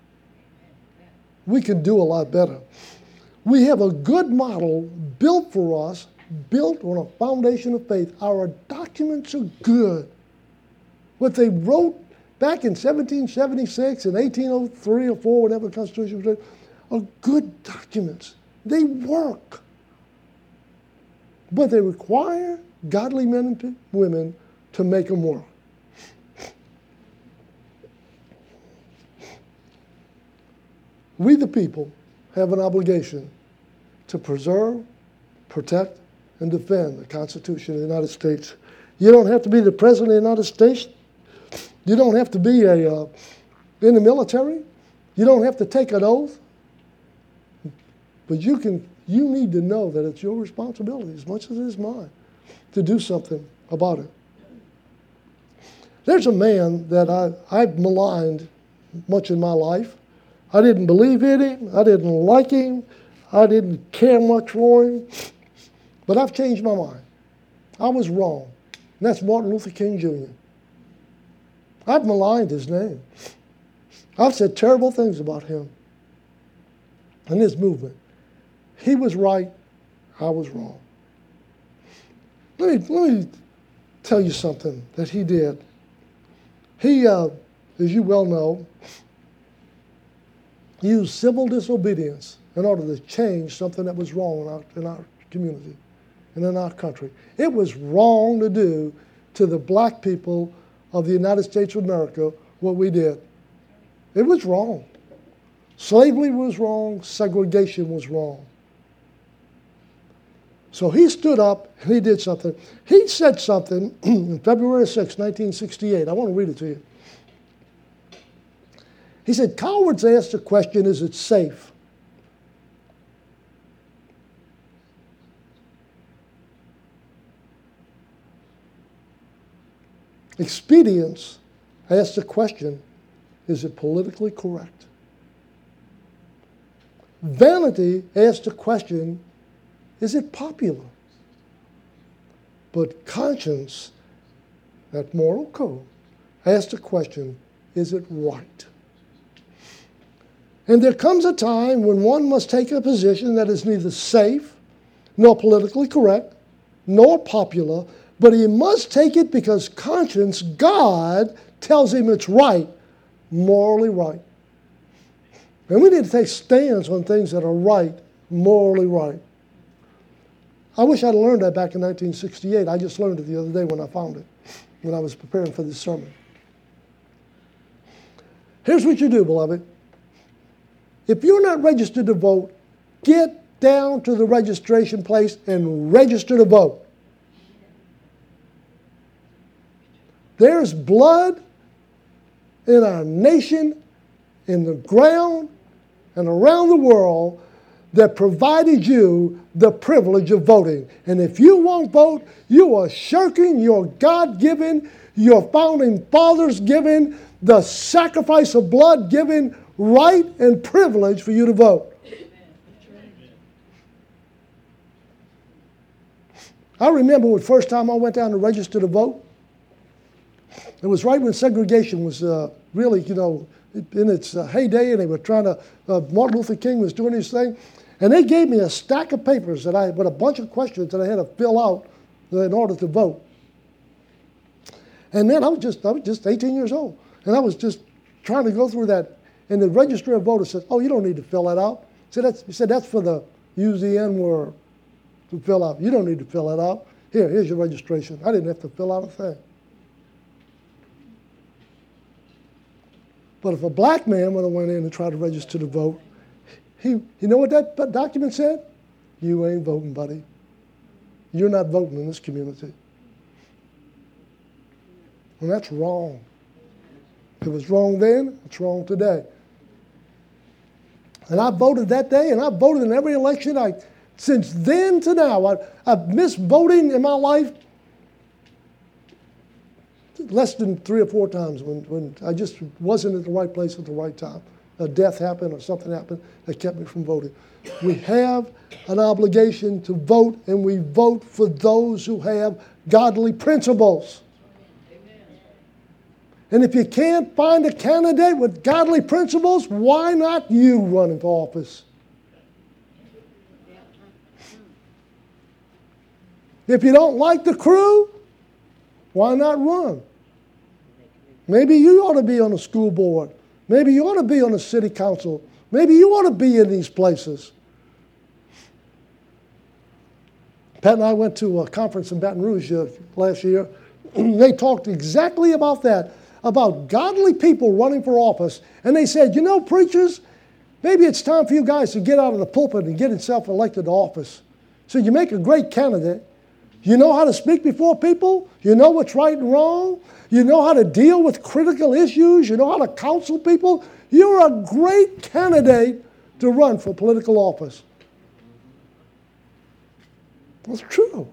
We can do a lot better. We have a good model built for us, built on a foundation of faith. Our documents are good. What they wrote back in seventeen seventy-six and eighteen oh three or four, whenever the Constitution was written, are good documents. They work. But they require godly men and women to make them work. We, the people, have an obligation to preserve, protect, and defend the Constitution of the United States. You don't have to be the President of the United States. You don't have to be a, uh, in the military. You don't have to take an oath. But you can. You need to know that it's your responsibility, as much as it is mine, to do something about it. There's a man that I, I've maligned much in my life. I didn't believe in him. I didn't like him. I didn't care much for him. But I've changed my mind. I was wrong. And that's Martin Luther King Junior I've maligned his name. I've said terrible things about him and his movement. He was right. I was wrong. Let me, let me tell you something that he did. He, uh, as you well know, used civil disobedience in order to change something that was wrong in our, in our community and in our country. It was wrong to do to the black people of the United States of America what we did. It was wrong. Slavery was wrong. Segregation was wrong. So he stood up and he did something. He said something on February sixth, nineteen sixty-eight. I want to read it to you. He said, cowards ask the question, is it safe? Expedience asks the question, is it politically correct? Vanity asks the question, is it popular? But conscience, that moral code, asks the question, is it right? And there comes a time when one must take a position that is neither safe, nor politically correct, nor popular, but he must take it because conscience, God, tells him it's right, morally right. And we need to take stands on things that are right, morally right. I wish I'd learned that back in nineteen sixty-eight. I just learned it the other day when I found it, when I was preparing for this sermon. Here's what you do, beloved. If you're not registered to vote, get down to the registration place and register to vote. There's blood in our nation, in the ground, and around the world that provided you the privilege of voting. And if you won't vote, you are shirking your God-given, your founding fathers given, the sacrifice of blood given right and privilege for you to vote. I remember the first time I went down to register to vote. It was right when segregation was uh, really, you know, in its uh, heyday, and they were trying to, uh, Martin Luther King was doing his thing. And they gave me a stack of papers that I, with a bunch of questions that I had to fill out in order to vote. And then I was just, I was just eighteen years old. And I was just trying to go through that. And the registrar of voters said, oh, you don't need to fill that out. He said, that's, he said, that's for the, use the N word to fill out. You don't need to fill that out. Here, here's your registration. I didn't have to fill out a thing. But if a black man would have went in and tried to register to vote, he, you know what that document said? You ain't voting, buddy. You're not voting in this community. And that's wrong. If it was wrong then, it's wrong today. And I voted that day, and I voted in every election. I, since then to now, I, I've missed voting in my life less than three or four times when, when I just wasn't at the right place at the right time. A death happened or something happened that kept me from voting. We have an obligation to vote, and we vote for those who have godly principles. And if you can't find a candidate with godly principles, why not you running for office? If you don't like the crew, why not run? Maybe you ought to be on the school board. Maybe you ought to be on the city council. Maybe you ought to be in these places. Pat and I went to a conference in Baton Rouge uh, last year. They talked exactly about that, about godly people running for office. And they said, you know, preachers, maybe it's time for you guys to get out of the pulpit and get yourself elected to office. So you make a great candidate. You know how to speak before people. You know what's right and wrong. You know how to deal with critical issues. You know how to counsel people. You're a great candidate to run for political office. It's true.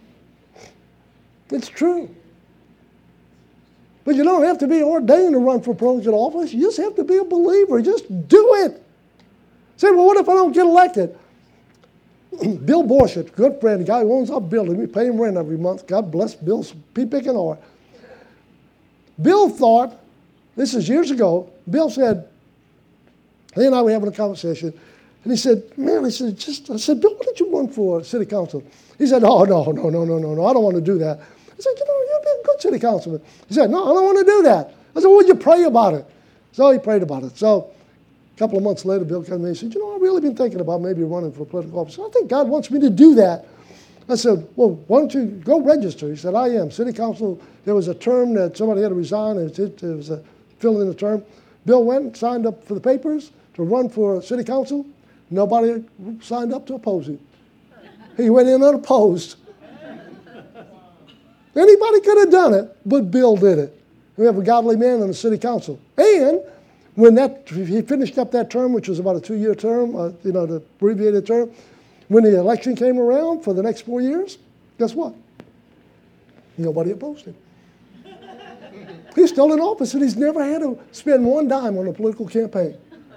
It's true. But you don't have to be ordained to run for political office. You just have to be a believer. Just do it. Say, well, what if I don't get elected? Bill Borshett, good friend, the guy who owns our building. We pay him rent every month. God bless Bill's pea-picking heart. Bill thought, this is years ago, Bill said, he and I were having a conversation, and he said, man, I said, just, I said, Bill, why don't you run for city council? He said, oh, no, no, no, no, no, no, I don't want to do that. I said, you know, you'd be a good city councilman. He said, no, I don't want to do that. I said, well, would you pray about it? So he prayed about it. So a couple of months later, Bill came to me and said, you know, I've really been thinking about maybe running for political office. I think God wants me to do that. I said, well, why don't you go register? He said, I am. City council, there was a term that somebody had to resign. It, it, it was a filling in the term. Bill went, signed up for the papers to run for city council. Nobody signed up to oppose him. He went in unopposed. Anybody could have done it, but Bill did it. We have a godly man on the city council. And when that he finished up that term, which was about a two-year term, uh, you know, the abbreviated term, when the election came around for the next four years, guess what? Nobody opposed him. He's still in office, and he's never had to spend one dime on a political campaign.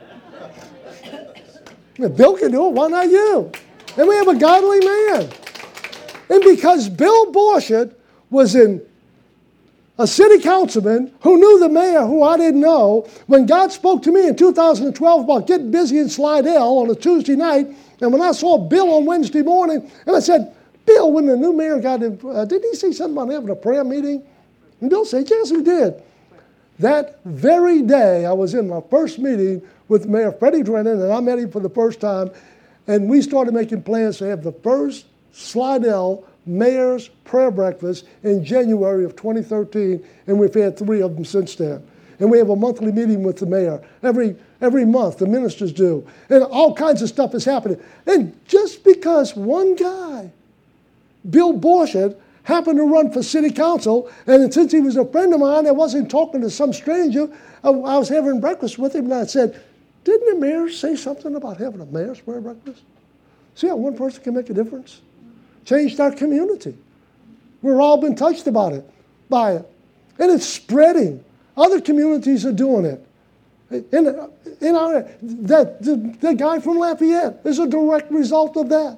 If Bill can do it, why not you? And we have a godly man. And because Bill Borchert was in a city councilman who knew the mayor who I didn't know, when God spoke to me in two thousand twelve about getting busy in Slidell on a Tuesday night, and when I saw Bill on Wednesday morning, and I said, Bill, when the new mayor got in, uh, didn't he say something about having a prayer meeting? And Bill said, yes, he did. That very day, I was in my first meeting with Mayor Freddie Drennan, and I met him for the first time, and we started making plans to have the first Slidell Mayor's Prayer Breakfast in January of twenty thirteen, and we've had three of them since then. And we have a monthly meeting with the mayor. Every, every month, the ministers do. And all kinds of stuff is happening. And just because one guy, Bill Borchert, happened to run for city council, and since he was a friend of mine, I wasn't talking to some stranger. I, I was having breakfast with him, and I said, didn't the mayor say something about having a mayor's prayer breakfast? See how one person can make a difference? Changed our community. We've all been touched about it, by it. And it's spreading. Other communities are doing it. In, in our, that, the, the guy from Lafayette is a direct result of that.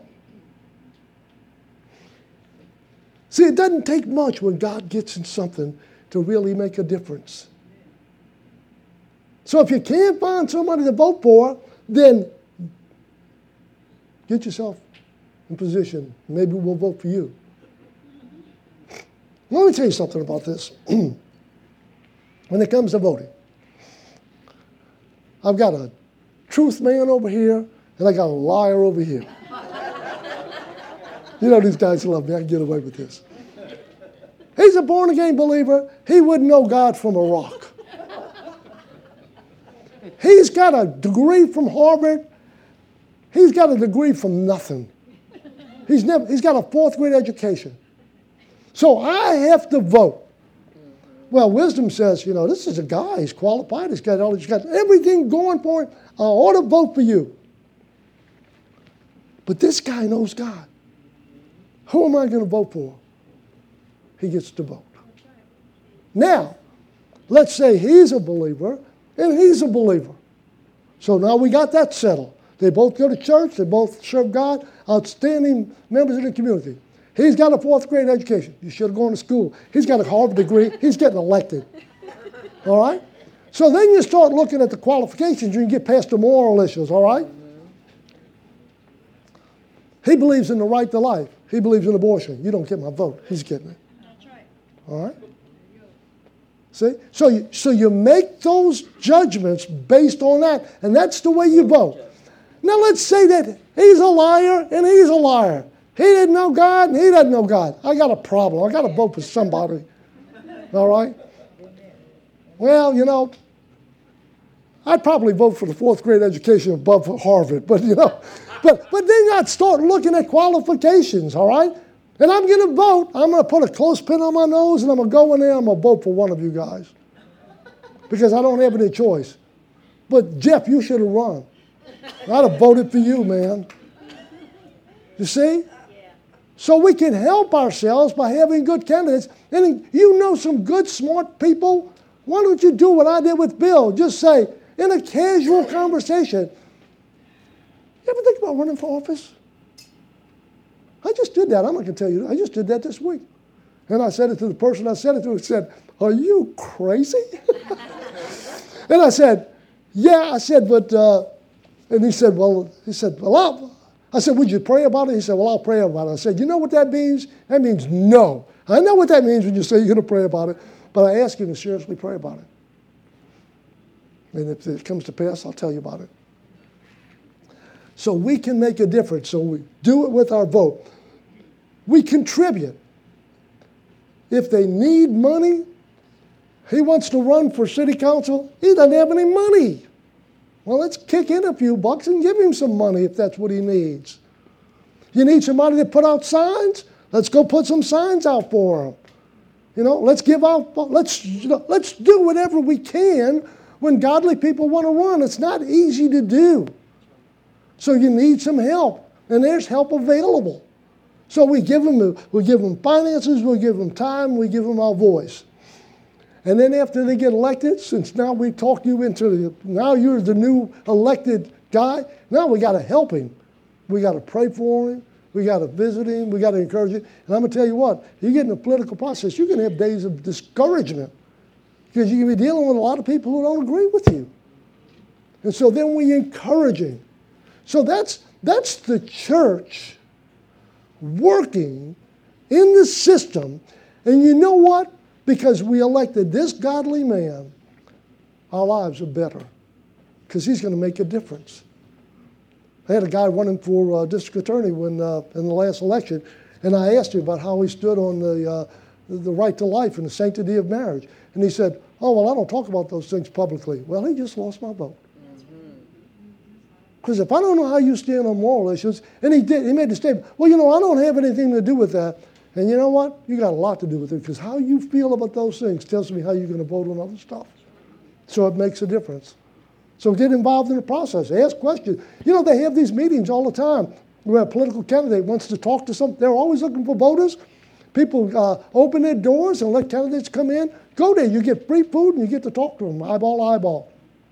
See, it doesn't take much when God gets in something to really make a difference. So if you can't find somebody to vote for, then get yourself in position. Maybe we'll vote for you. Let me tell you something about this. When it comes to voting, I've got a truth man over here, and I got a liar over here. You know these guys love me. I can get away with this. He's a born-again believer. He wouldn't know God from a rock. He's got a degree from Harvard. He's got a degree from nothing. He's never, he's got a fourth grade education. So I have to vote. Well, wisdom says, you know, this is a guy. He's qualified. He's got all. He's got everything going for him. I ought to vote for you. But this guy knows God. Who am I going to vote for? He gets to vote. Now, let's say he's a believer and he's a believer. So now we got that settled. They both go to church. They both serve God. Outstanding members of the community. He's got a fourth grade education. You should have gone to school. He's got a Harvard degree. He's getting elected. All right? So then you start looking at the qualifications. You can get past the moral issues. All right? He believes in the right to life. He believes in abortion. You don't get my vote. He's getting it. That's right. All right? See? So you, so you make those judgments based on that, and that's the way you vote. Now let's say that he's a liar and he's a liar. He didn't know God and he doesn't know God. I got a problem. I got to vote for somebody. All right? Well, you know, I'd probably vote for the fourth grade education above Harvard, but you know, but but then I'd start looking at qualifications, all right? And I'm going to vote. I'm going to put a clothespin on my nose, and I'm going to go in there. I'm going to vote for one of you guys because I don't have any choice. But Jeff, you should have run. I'd have voted for you, man. You see? So we can help ourselves by having good candidates. And you know some good, smart people. Why don't you do what I did with Bill? Just say, in a casual conversation, you ever think about running for office? I just did that. I'm not going to tell you. I just did that this week. And I said it to the person I said it to. He said, are you crazy? And I said, yeah. I said, but, uh, and he said, well, he said, well, I'll, I said, would you pray about it? He said, well, I'll pray about it. I said, you know what that means? That means no. I know what that means when you say you're going to pray about it, but I ask you to seriously pray about it. And if it comes to pass, I'll tell you about it. So we can make a difference. So we do it with our vote. We contribute. If they need money, he wants to run for city council, he doesn't have any money. Well, let's kick in a few bucks and give him some money if that's what he needs. You need somebody to put out signs? Let's go put some signs out for him. You know, let's give out, let's, you know, let's do whatever we can when godly people want to run. It's not easy to do. So you need some help, and there's help available. So we give them, we give them finances, we give them time, we give them our voice. And then after they get elected, since now we talked you into the, now you're the new elected guy, now we got to help him. We got to pray for him. We got to visit him. We got to encourage him. And I'm going to tell you what, you get in the political process, you're going to have days of discouragement because you're going to be dealing with a lot of people who don't agree with you. And so then we encourage him. So that's, that's the church working in the system. And you know what? Because we elected this godly man, our lives are better because he's going to make a difference. I had a guy running for uh, district attorney when uh, in the last election, and I asked him about how he stood on the, uh, the right to life and the sanctity of marriage. And he said, oh, well, I don't talk about those things publicly. Well, he just lost my vote. Because if I don't know how you stand on moral issues, and he did, he made the statement, well, you know, I don't have anything to do with that. And you know what? You got a lot to do with it because how you feel about those things tells me how you're going to vote on other stuff. So it makes a difference. So get involved in the process. Ask questions. You know, they have these meetings all the time where a political candidate wants to talk to some. They're always looking for voters. People uh, open their doors and let candidates come in. Go there. You get free food and you get to talk to them eyeball to eyeball.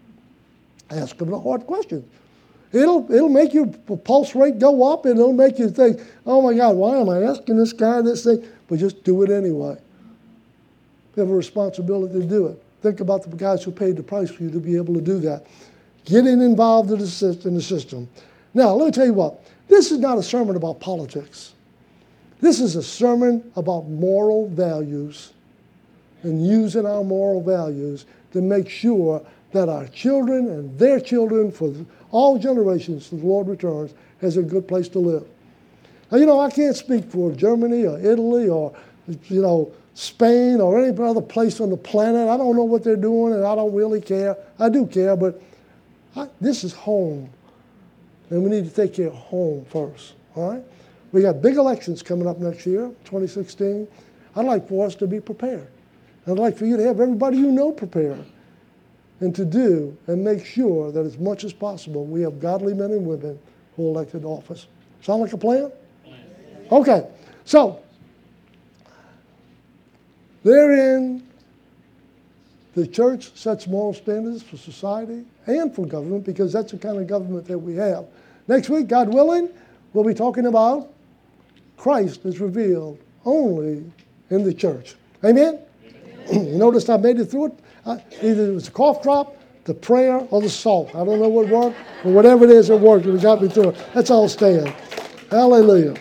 Ask them the hard questions. It'll, it'll make your pulse rate go up, and it'll make you think, oh, my God, why am I asking this guy this thing? But just do it anyway. You have a responsibility to do it. Think about the guys who paid the price for you to be able to do that. Getting involved in the, in the system. Now, let me tell you what. This is not a sermon about politics. This is a sermon about moral values and using our moral values to make sure that our children and their children for all generations till the Lord returns has a good place to live. Now, you know, I can't speak for Germany or Italy or, you know, Spain or any other place on the planet. I don't know what they're doing, and I don't really care. I do care, but I, this is home, and we need to take care of home first, all right? We got big elections coming up next year, twenty sixteen. I'd like for us to be prepared. I'd like for you to have everybody you know prepared. And to do and make sure that as much as possible we have godly men and women who are elected to office. Sound like a plan? Okay, so therein the church sets moral standards for society and for government because that's the kind of government that we have. Next week, God willing, we'll be talking about Christ is revealed only in the church. Amen? Amen. You notice I made it through it? Uh, either it was the cough drop, the prayer, or the salt. I don't know what worked, but whatever it is, it worked. It got me through it. Let's all stand. Hallelujah.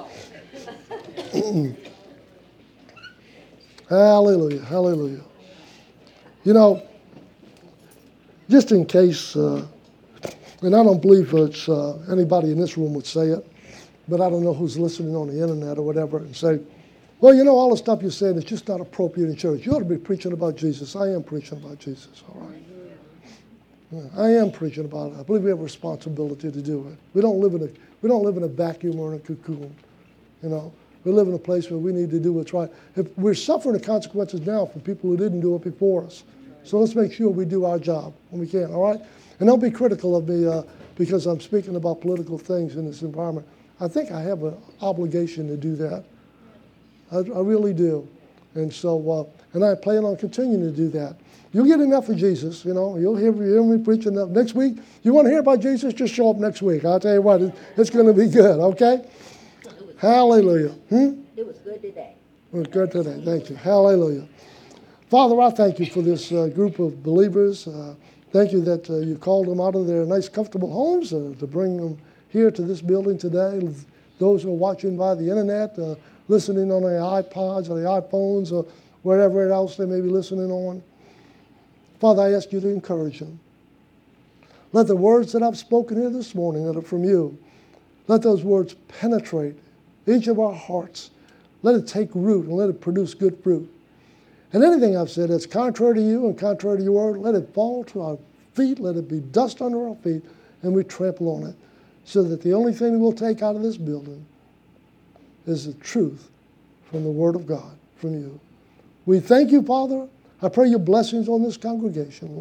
Hallelujah. Hallelujah. You know, just in case, uh, and I don't believe it's uh, anybody in this room would say it, but I don't know who's listening on the internet or whatever and say, well, you know, all the stuff you're saying is just not appropriate in church. You ought to be preaching about Jesus. I am preaching about Jesus, all right? Yeah, I am preaching about it. I believe we have a responsibility to do it. We don't live in a we don't live in a vacuum or in a cocoon, you know. We live in a place where we need to do what's right. If we're suffering the consequences now from people who didn't do it before us. So let's make sure we do our job when we can, all right? And don't be critical of me uh, because I'm speaking about political things in this environment. I think I have an obligation to do that. I, I really do. And so, uh, and I plan on continuing to do that. You'll get enough of Jesus, you know. You'll hear, hear me preach enough. Next week, you want to hear about Jesus, just show up next week. I'll tell you what, it, it's going to be good, okay? Hallelujah. Hmm? It was good today. It was good today. Thank you. Hallelujah. Father, I thank you for this uh, group of believers. Uh, thank you that uh, you called them out of their nice, comfortable homes uh, to bring them here to this building today. Those who are watching by the internet, uh, listening on their iPods or their iPhones or wherever else they may be listening on. Father, I ask you to encourage them. Let the words that I've spoken here this morning that are from you, let those words penetrate each of our hearts. Let it take root and let it produce good fruit. And anything I've said that's contrary to you and contrary to your word, let it fall to our feet, let it be dust under our feet, and we trample on it. So that the only thing we'll take out of this building is the truth from the word of God, from you. We thank you, Father. I pray your blessings on this congregation, Lord.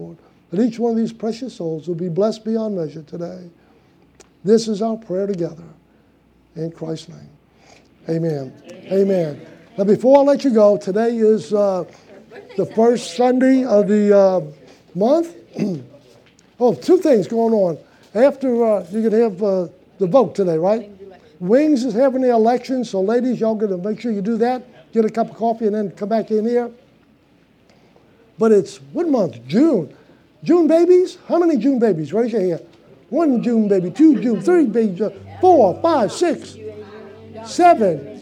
that each one of these precious souls will be blessed beyond measure today. This is our prayer together. In Christ's name. Amen. Amen. Amen. Now, before I let you go, today is uh, the first Sunday of the uh, month. Oh, two things going on. After, uh, you're going to have uh, the vote today, right? Wings is having the election, so ladies, y'all got to make sure you do that. Get a cup of coffee and then come back in here. But it's, what month? June. June babies? How many June babies? Raise your hand. One June baby, two June, three babies, uh, four, five, six, seven,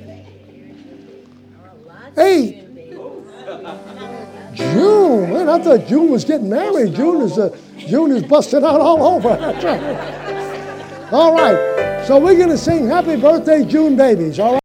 eight. June. Man, I thought June was getting married. June is uh, June is busting out all over. All right. So we're going to sing happy birthday, June babies. All right.